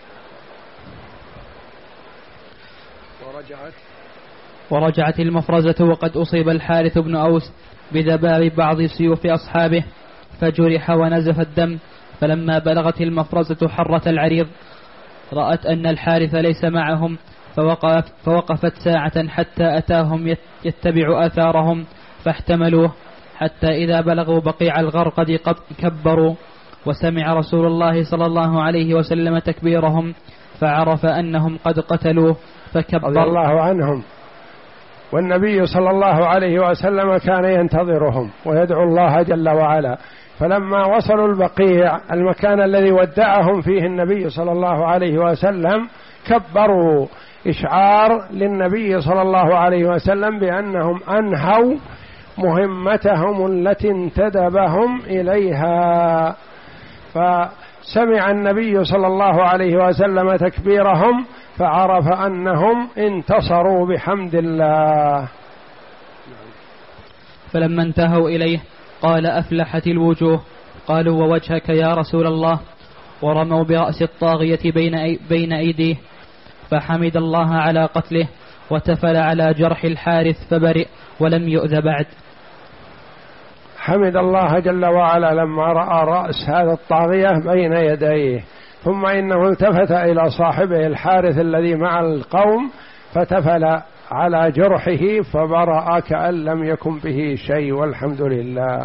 ورجعت المفرزة وقد أصيب الحارث بن أوس بذباب بعض سيوف أصحابه فجرح ونزف الدم. فلما بلغت المفرزة حرة العريض رأت أن الحارث ليس معهم، فوقفت ساعة حتى أتاهم يتبع آثارهم فاحتملوه، حتى إذا بلغوا بقيع الغرقد كبروا، وسمع رسول الله صلى الله عليه وسلم تكبيرهم فعرف أنهم قد قتلوه فكبر رضي الله عنهم. والنبي صلى الله عليه وسلم كان ينتظرهم ويدعو الله جل وعلا، فلما وصلوا البقيع المكان الذي ودعهم فيه النبي صلى الله عليه وسلم كبروا إشعار للنبي صلى الله عليه وسلم بأنهم أنهوا مهمتهم التي انتدبهم إليها. فسمع النبي صلى الله عليه وسلم تكبيرهم فعرف أنهم انتصروا بحمد الله. فلما انتهوا إليه قال: أفلحت الوجوه. قالوا: ووجهك يا رسول الله؟ ورموا برأس الطاغية بين أيديه، فحمد الله على قتله وتفل على جرح الحارث فبرئ ولم يؤذ بعد. حمد الله جل وعلا لما رأى رأس هذا الطاغية بين يديه، ثم إنه التفت إلى صاحبه الحارث الذي مع القوم فتفل على جرحه فبرأ كأن لم يكن به شيء، والحمد لله.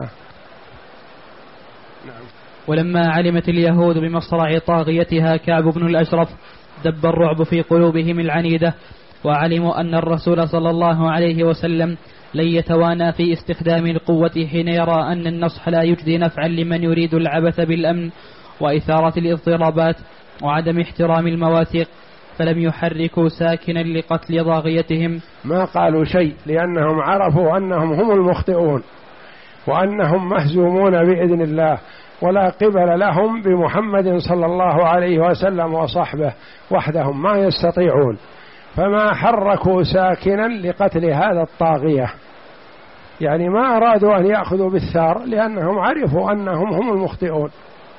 ولما علمت اليهود بمصرع طاغيتها كعب بن الأشرف دب الرعب في قلوبهم العنيدة، وعلموا أن الرسول صلى الله عليه وسلم لن يتوانى في استخدام القوة حين يرى أن النصح لا يجدي نفعا لمن يريد العبث بالأمن وإثارة الاضطرابات وعدم احترام المواثيق، فلم يحركوا ساكنا لقتل ضاغيتهم. ما قالوا شيء لأنهم عرفوا أنهم هم المخطئون وأنهم مهزومون بإذن الله، ولا قبل لهم بمحمد صلى الله عليه وسلم وصحبه وحدهم، ما يستطيعون، فما حركوا ساكنا لقتل هذا الطاغية، يعني ما أرادوا أن يأخذوا بالثار لأنهم عرفوا أنهم هم المخطئون،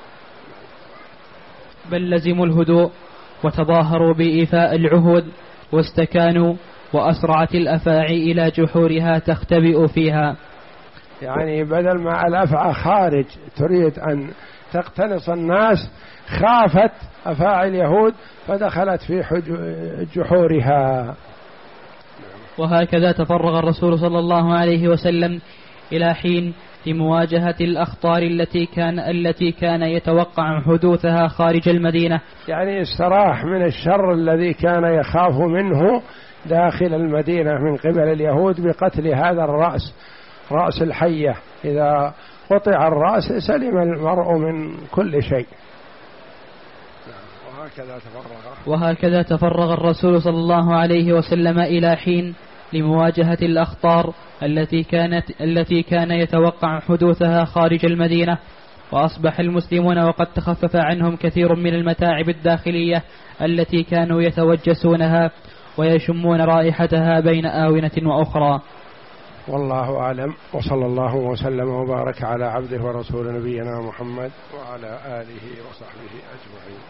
بل لزموا الهدوء وتظاهروا بإيفاء العهود واستكانوا، وأسرعت الأفاعي إلى جحورها تختبئ فيها. يعني بدل ما الأفعى خارج تريد أن تقتنص الناس، خافت أفاعي اليهود فدخلت في جحورها. وهكذا تفرغ الرسول صلى الله عليه وسلم إلى حين لمواجهة الأخطار التي كان يتوقع حدوثها خارج المدينة، يعني استراح من الشر الذي كان يخاف منه داخل المدينة من قبل اليهود بقتل هذا الرأس، رأس الحية، إذا قطع الرأس سلم المرء من كل شيء. وهكذا تفرغ الرسول صلى الله عليه وسلم إلى حين لمواجهة الأخطار التي كان يتوقع حدوثها خارج المدينة، وأصبح المسلمون وقد تخفف عنهم كثير من المتاعب الداخلية التي كانوا يتوجسونها ويشمون رائحتها بين آونة وأخرى. والله أعلم، وصلى الله وسلم وبارك على عبده ورسول نبينا محمد وعلى آله وصحبه أجمعين.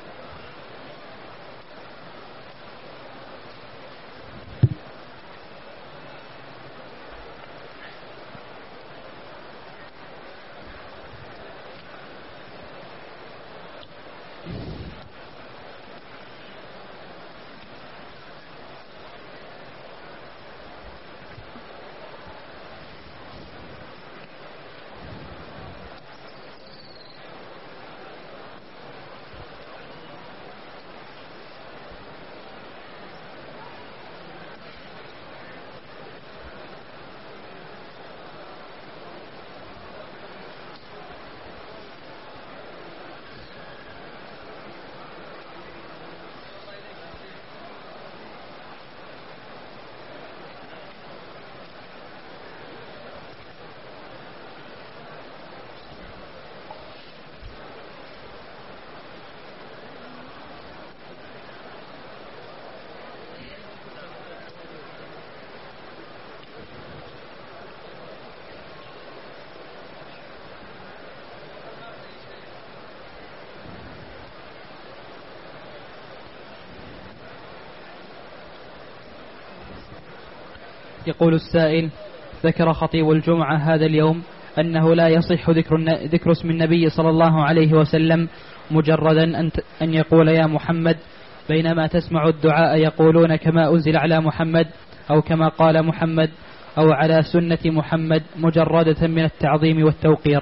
يقول السائل: ذكر خطيب الجمعة هذا اليوم أنه لا يصح ذكر اسم النبي صلى الله عليه وسلم مجردا أن يقول يا محمد، بينما تسمع الدعاء يقولون كما أنزل على محمد أو كما قال محمد أو على سنة محمد مجردة من التعظيم والتوقير.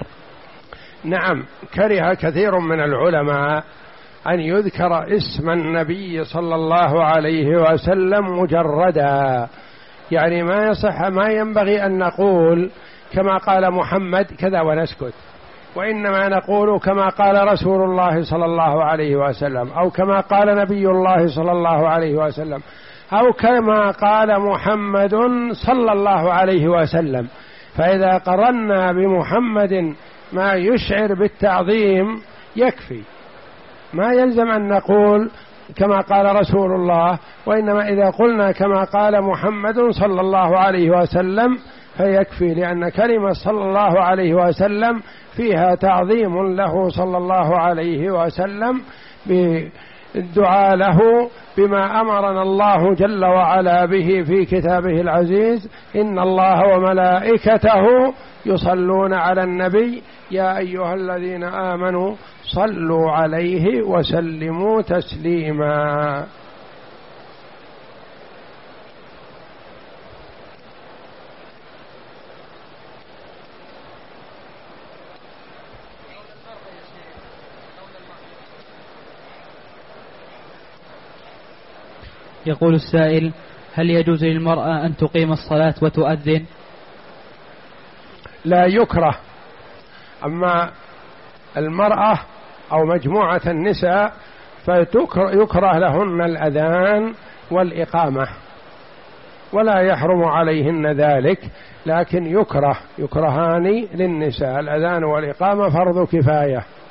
نعم، كره كثير من العلماء أن يذكر اسم النبي صلى الله عليه وسلم مجردا، يعني ما يصح، ما ينبغي أن نقول كما قال محمد كذا ونسكت، وإنما نقول كما قال رسول الله صلى الله عليه وسلم، أو كما قال نبي الله صلى الله عليه وسلم، أو كما قال محمد صلى الله عليه وسلم. فإذا قرنا بمحمد ما يشعر بالتعظيم يكفي، ما يلزم أن نقول كما قال رسول الله، وإنما إذا قلنا كما قال محمد صلى الله عليه وسلم فيكفي، لأن كلمة صلى الله عليه وسلم فيها تعظيم له صلى الله عليه وسلم بالدعاء له بما أمرنا الله جل وعلا به في كتابه العزيز: إن الله وملائكته يصلون على النبي يا أيها الذين آمنوا صلوا عليه وسلموا تسليما. يقول السائل: هل يجوز للمرأة أن تقيم الصلاة وتؤذن؟ لا يكره. أما المرأة أو مجموعة النساء فيكره لهن الأذان والإقامة، ولا يحرم عليهن ذلك، لكن يكرهان للنساء. الأذان والإقامة فرض كفاية.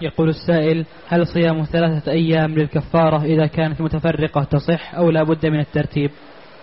يقول السائل: هل صيام 3 أيام للكفارة إذا كانت متفرقة تصح أو لا بد من الترتيب؟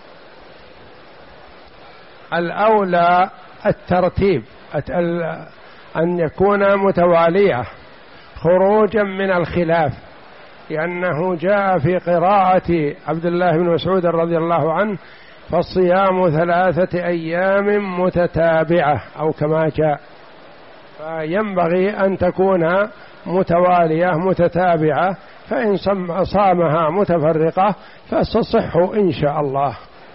الأولى الترتيب، أن يكون متوالية خروجا من الخلاف، لأنه جاء في قراءة عبد الله بن مسعود رضي الله عنه: فالصيام 3 أيام متتابعة، أو كما جاء. فينبغي أن تكون متوالية متتابعة، فإن صامها متفرقة فستصح إن شاء الله.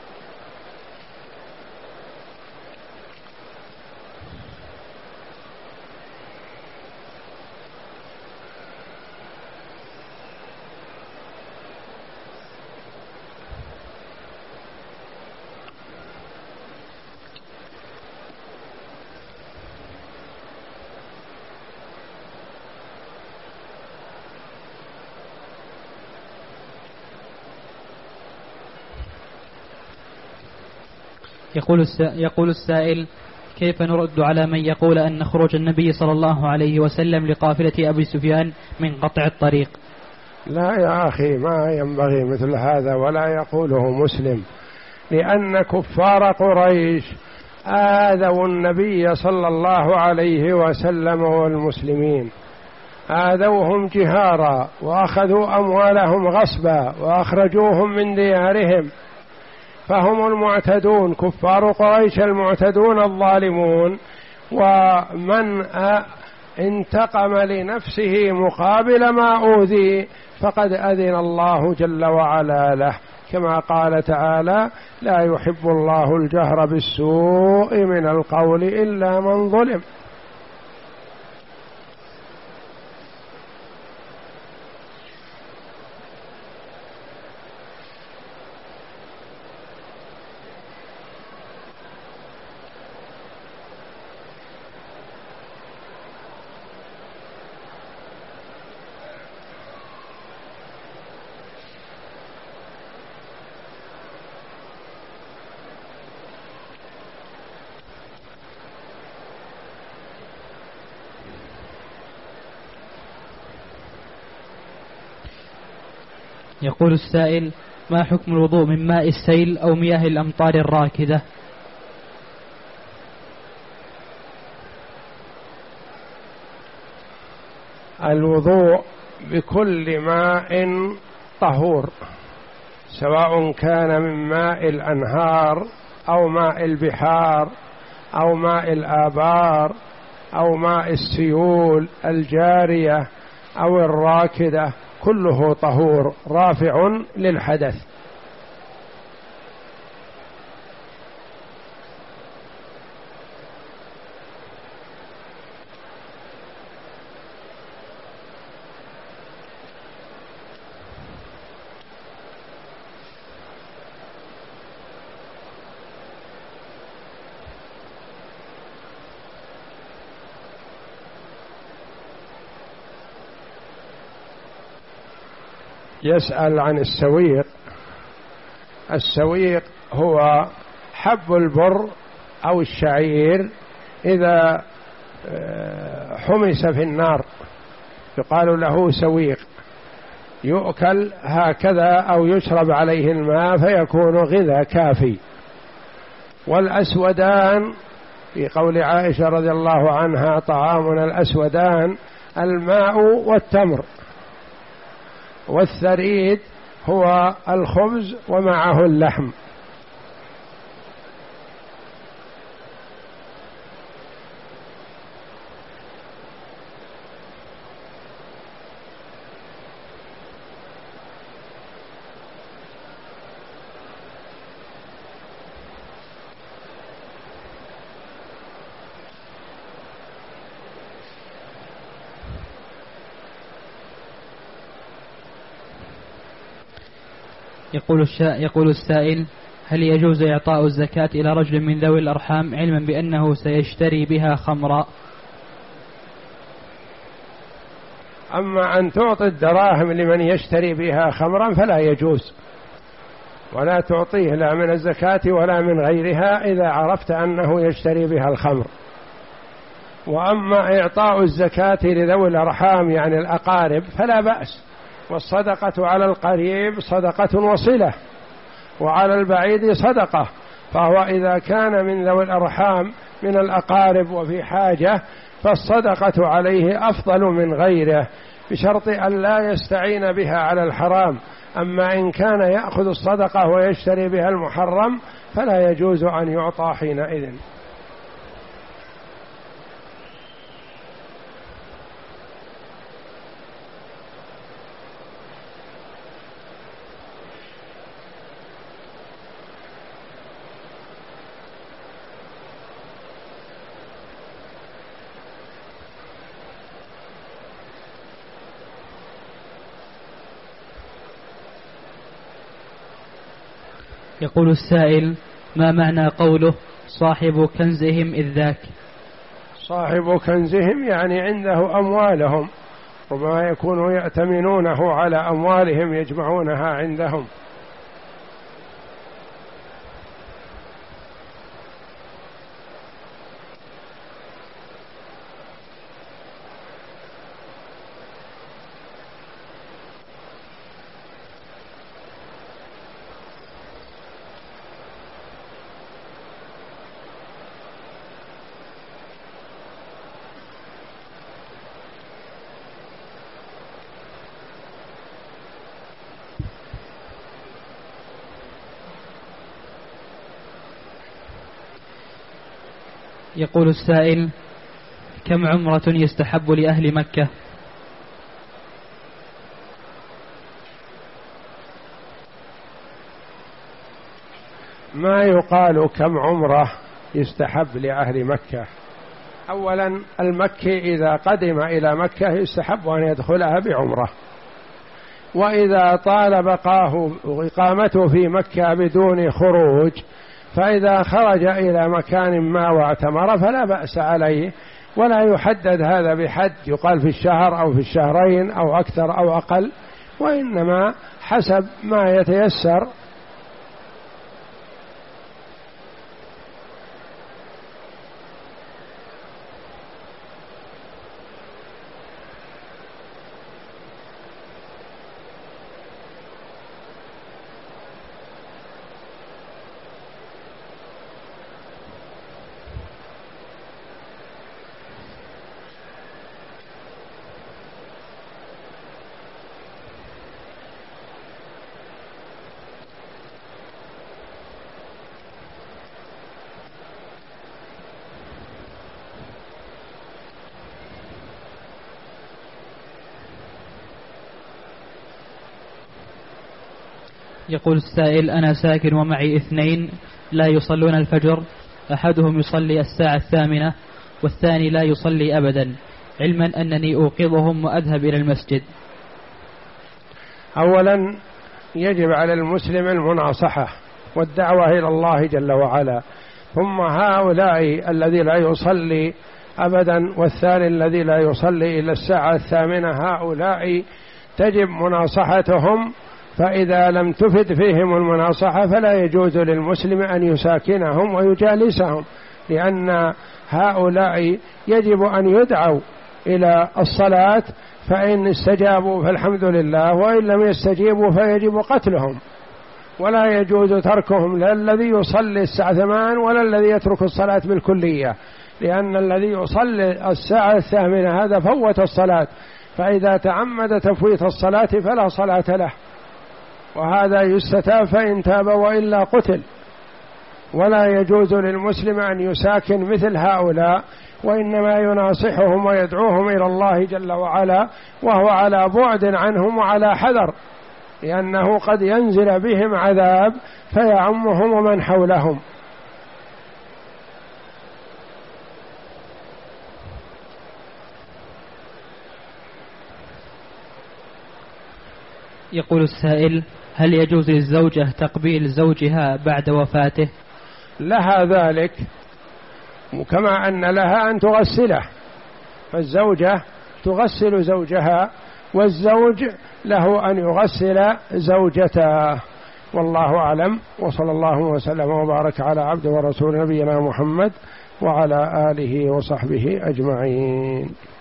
يقول السائل: كيف نرد على من يقول أن خروج النبي صلى الله عليه وسلم لقافلة أبي سفيان من قطع الطريق؟ لا يا أخي، ما ينبغي مثل هذا، ولا يقوله مسلم، لأن كفار قريش آذوا النبي صلى الله عليه وسلم والمسلمين، آذوهم جهارا، وأخذوا أموالهم غصبا، وأخرجوهم من ديارهم، فهم المعتدون، كفار قريش المعتدون الظالمون. ومن انتقم لنفسه مقابل ما أوذي فقد أذن الله جل وعلا له، كما قال تعالى: لا يحب الله الجهر بالسوء من القول إلا من ظلم. يقول السائل: ما حكم الوضوء من ماء السيل أو مياه الأمطار الراكدة؟ الوضوء بكل ماء طهور، سواء كان من ماء الأنهار أو ماء البحار أو ماء الآبار أو ماء السيول الجارية أو الراكدة، كله طهور رافع للحدث. يسأل عن السويق. السويق هو حب البر أو الشعير إذا حمس في النار، يقال له سويق، يؤكل هكذا أو يشرب عليه الماء فيكون غذاء كافي. والأسودان في قول عائشة رضي الله عنها: طعامنا الأسودان الماء والتمر. والثريد هو الخبز ومعه اللحم. يقول السائل: هل يجوز إعطاء الزكاة إلى رجل من ذوي الأرحام علما بأنه سيشتري بها خمرا؟ أما أن تعطي الدراهم لمن يشتري بها خمرا فلا يجوز، ولا تعطيه لا من الزكاة ولا من غيرها إذا عرفت أنه يشتري بها الخمر. وأما إعطاء الزكاة لذوي الأرحام يعني الأقارب فلا بأس، والصدقة على القريب صدقة وصلة، وعلى البعيد صدقة، فهو إذا كان من ذوي الأرحام من الأقارب وفي حاجة فالصدقة عليه أفضل من غيره، بشرط أن لا يستعين بها على الحرام. أما إن كان يأخذ الصدقة ويشتري بها المحرم فلا يجوز أن يعطى حينئذ. يقول السائل: ما معنى قوله صاحب كنزهم إذ ذاك؟ صاحب كنزهم يعني عنده أموالهم، وما يكون يأتمنونه على أموالهم يجمعونها عندهم. يقول السائل: كم عمرة يستحب لأهل مكة؟ ما يقال كم عمرة يستحب لأهل مكة. أولا المكي إذا قدم إلى مكة يستحب أن يدخلها بعمرة، وإذا طال بقاه وإقامته في مكة بدون خروج، فإذا خرج إلى مكان ما واعتمر فلا بأس عليه، ولا يحدد هذا بحد يقال في الشهر أو في الشهرين أو أكثر أو أقل، وإنما حسب ما يتيسر. يقول السائل: أنا ساكن ومعي 2 لا يصلون الفجر، أحدهم يصلي 8:00 والثاني لا يصلي أبدا، علما أنني أوقظهم وأذهب إلى المسجد. أولا يجب على المسلم المناصحة والدعوة إلى الله جل وعلا، ثم هؤلاء الذي لا يصلي أبدا والثاني الذي لا يصلي إلا 8:00 هؤلاء تجب مناصحتهم، فإذا لم تفد فيهم المناصحة فلا يجوز للمسلم أن يساكنهم ويجالسهم، لأن هؤلاء يجب أن يدعوا إلى الصلاة، فإن استجابوا فالحمد لله، وإن لم يستجيبوا فيجب قتلهم، ولا يجوز تركهم، لا الذي يصلي 8:00 ولا الذي يترك الصلاة بالكلية، لأن الذي يصلي 8:00 هذا فوت الصلاة، فإذا تعمد تفويت الصلاة فلا صلاة له، وهذا يستتاب فإن تاب وإلا قتل. ولا يجوز للمسلم أن يساكن مثل هؤلاء، وإنما يناصحهم ويدعوهم إلى الله جل وعلا وهو على بعد عنهم وعلى حذر، لأنه قد ينزل بهم عذاب فيعمهم ومن حولهم. يقول السائل: هل يجوز للزوجة تقبيل زوجها بعد وفاته؟ لها ذلك، وكما أن لها أن تغسله، فالزوجة تغسل زوجها والزوج له أن يغسل زوجته، والله أعلم، وصلى الله وسلم وبارك على عبد ورسول نبينا محمد وعلى آله وصحبه أجمعين.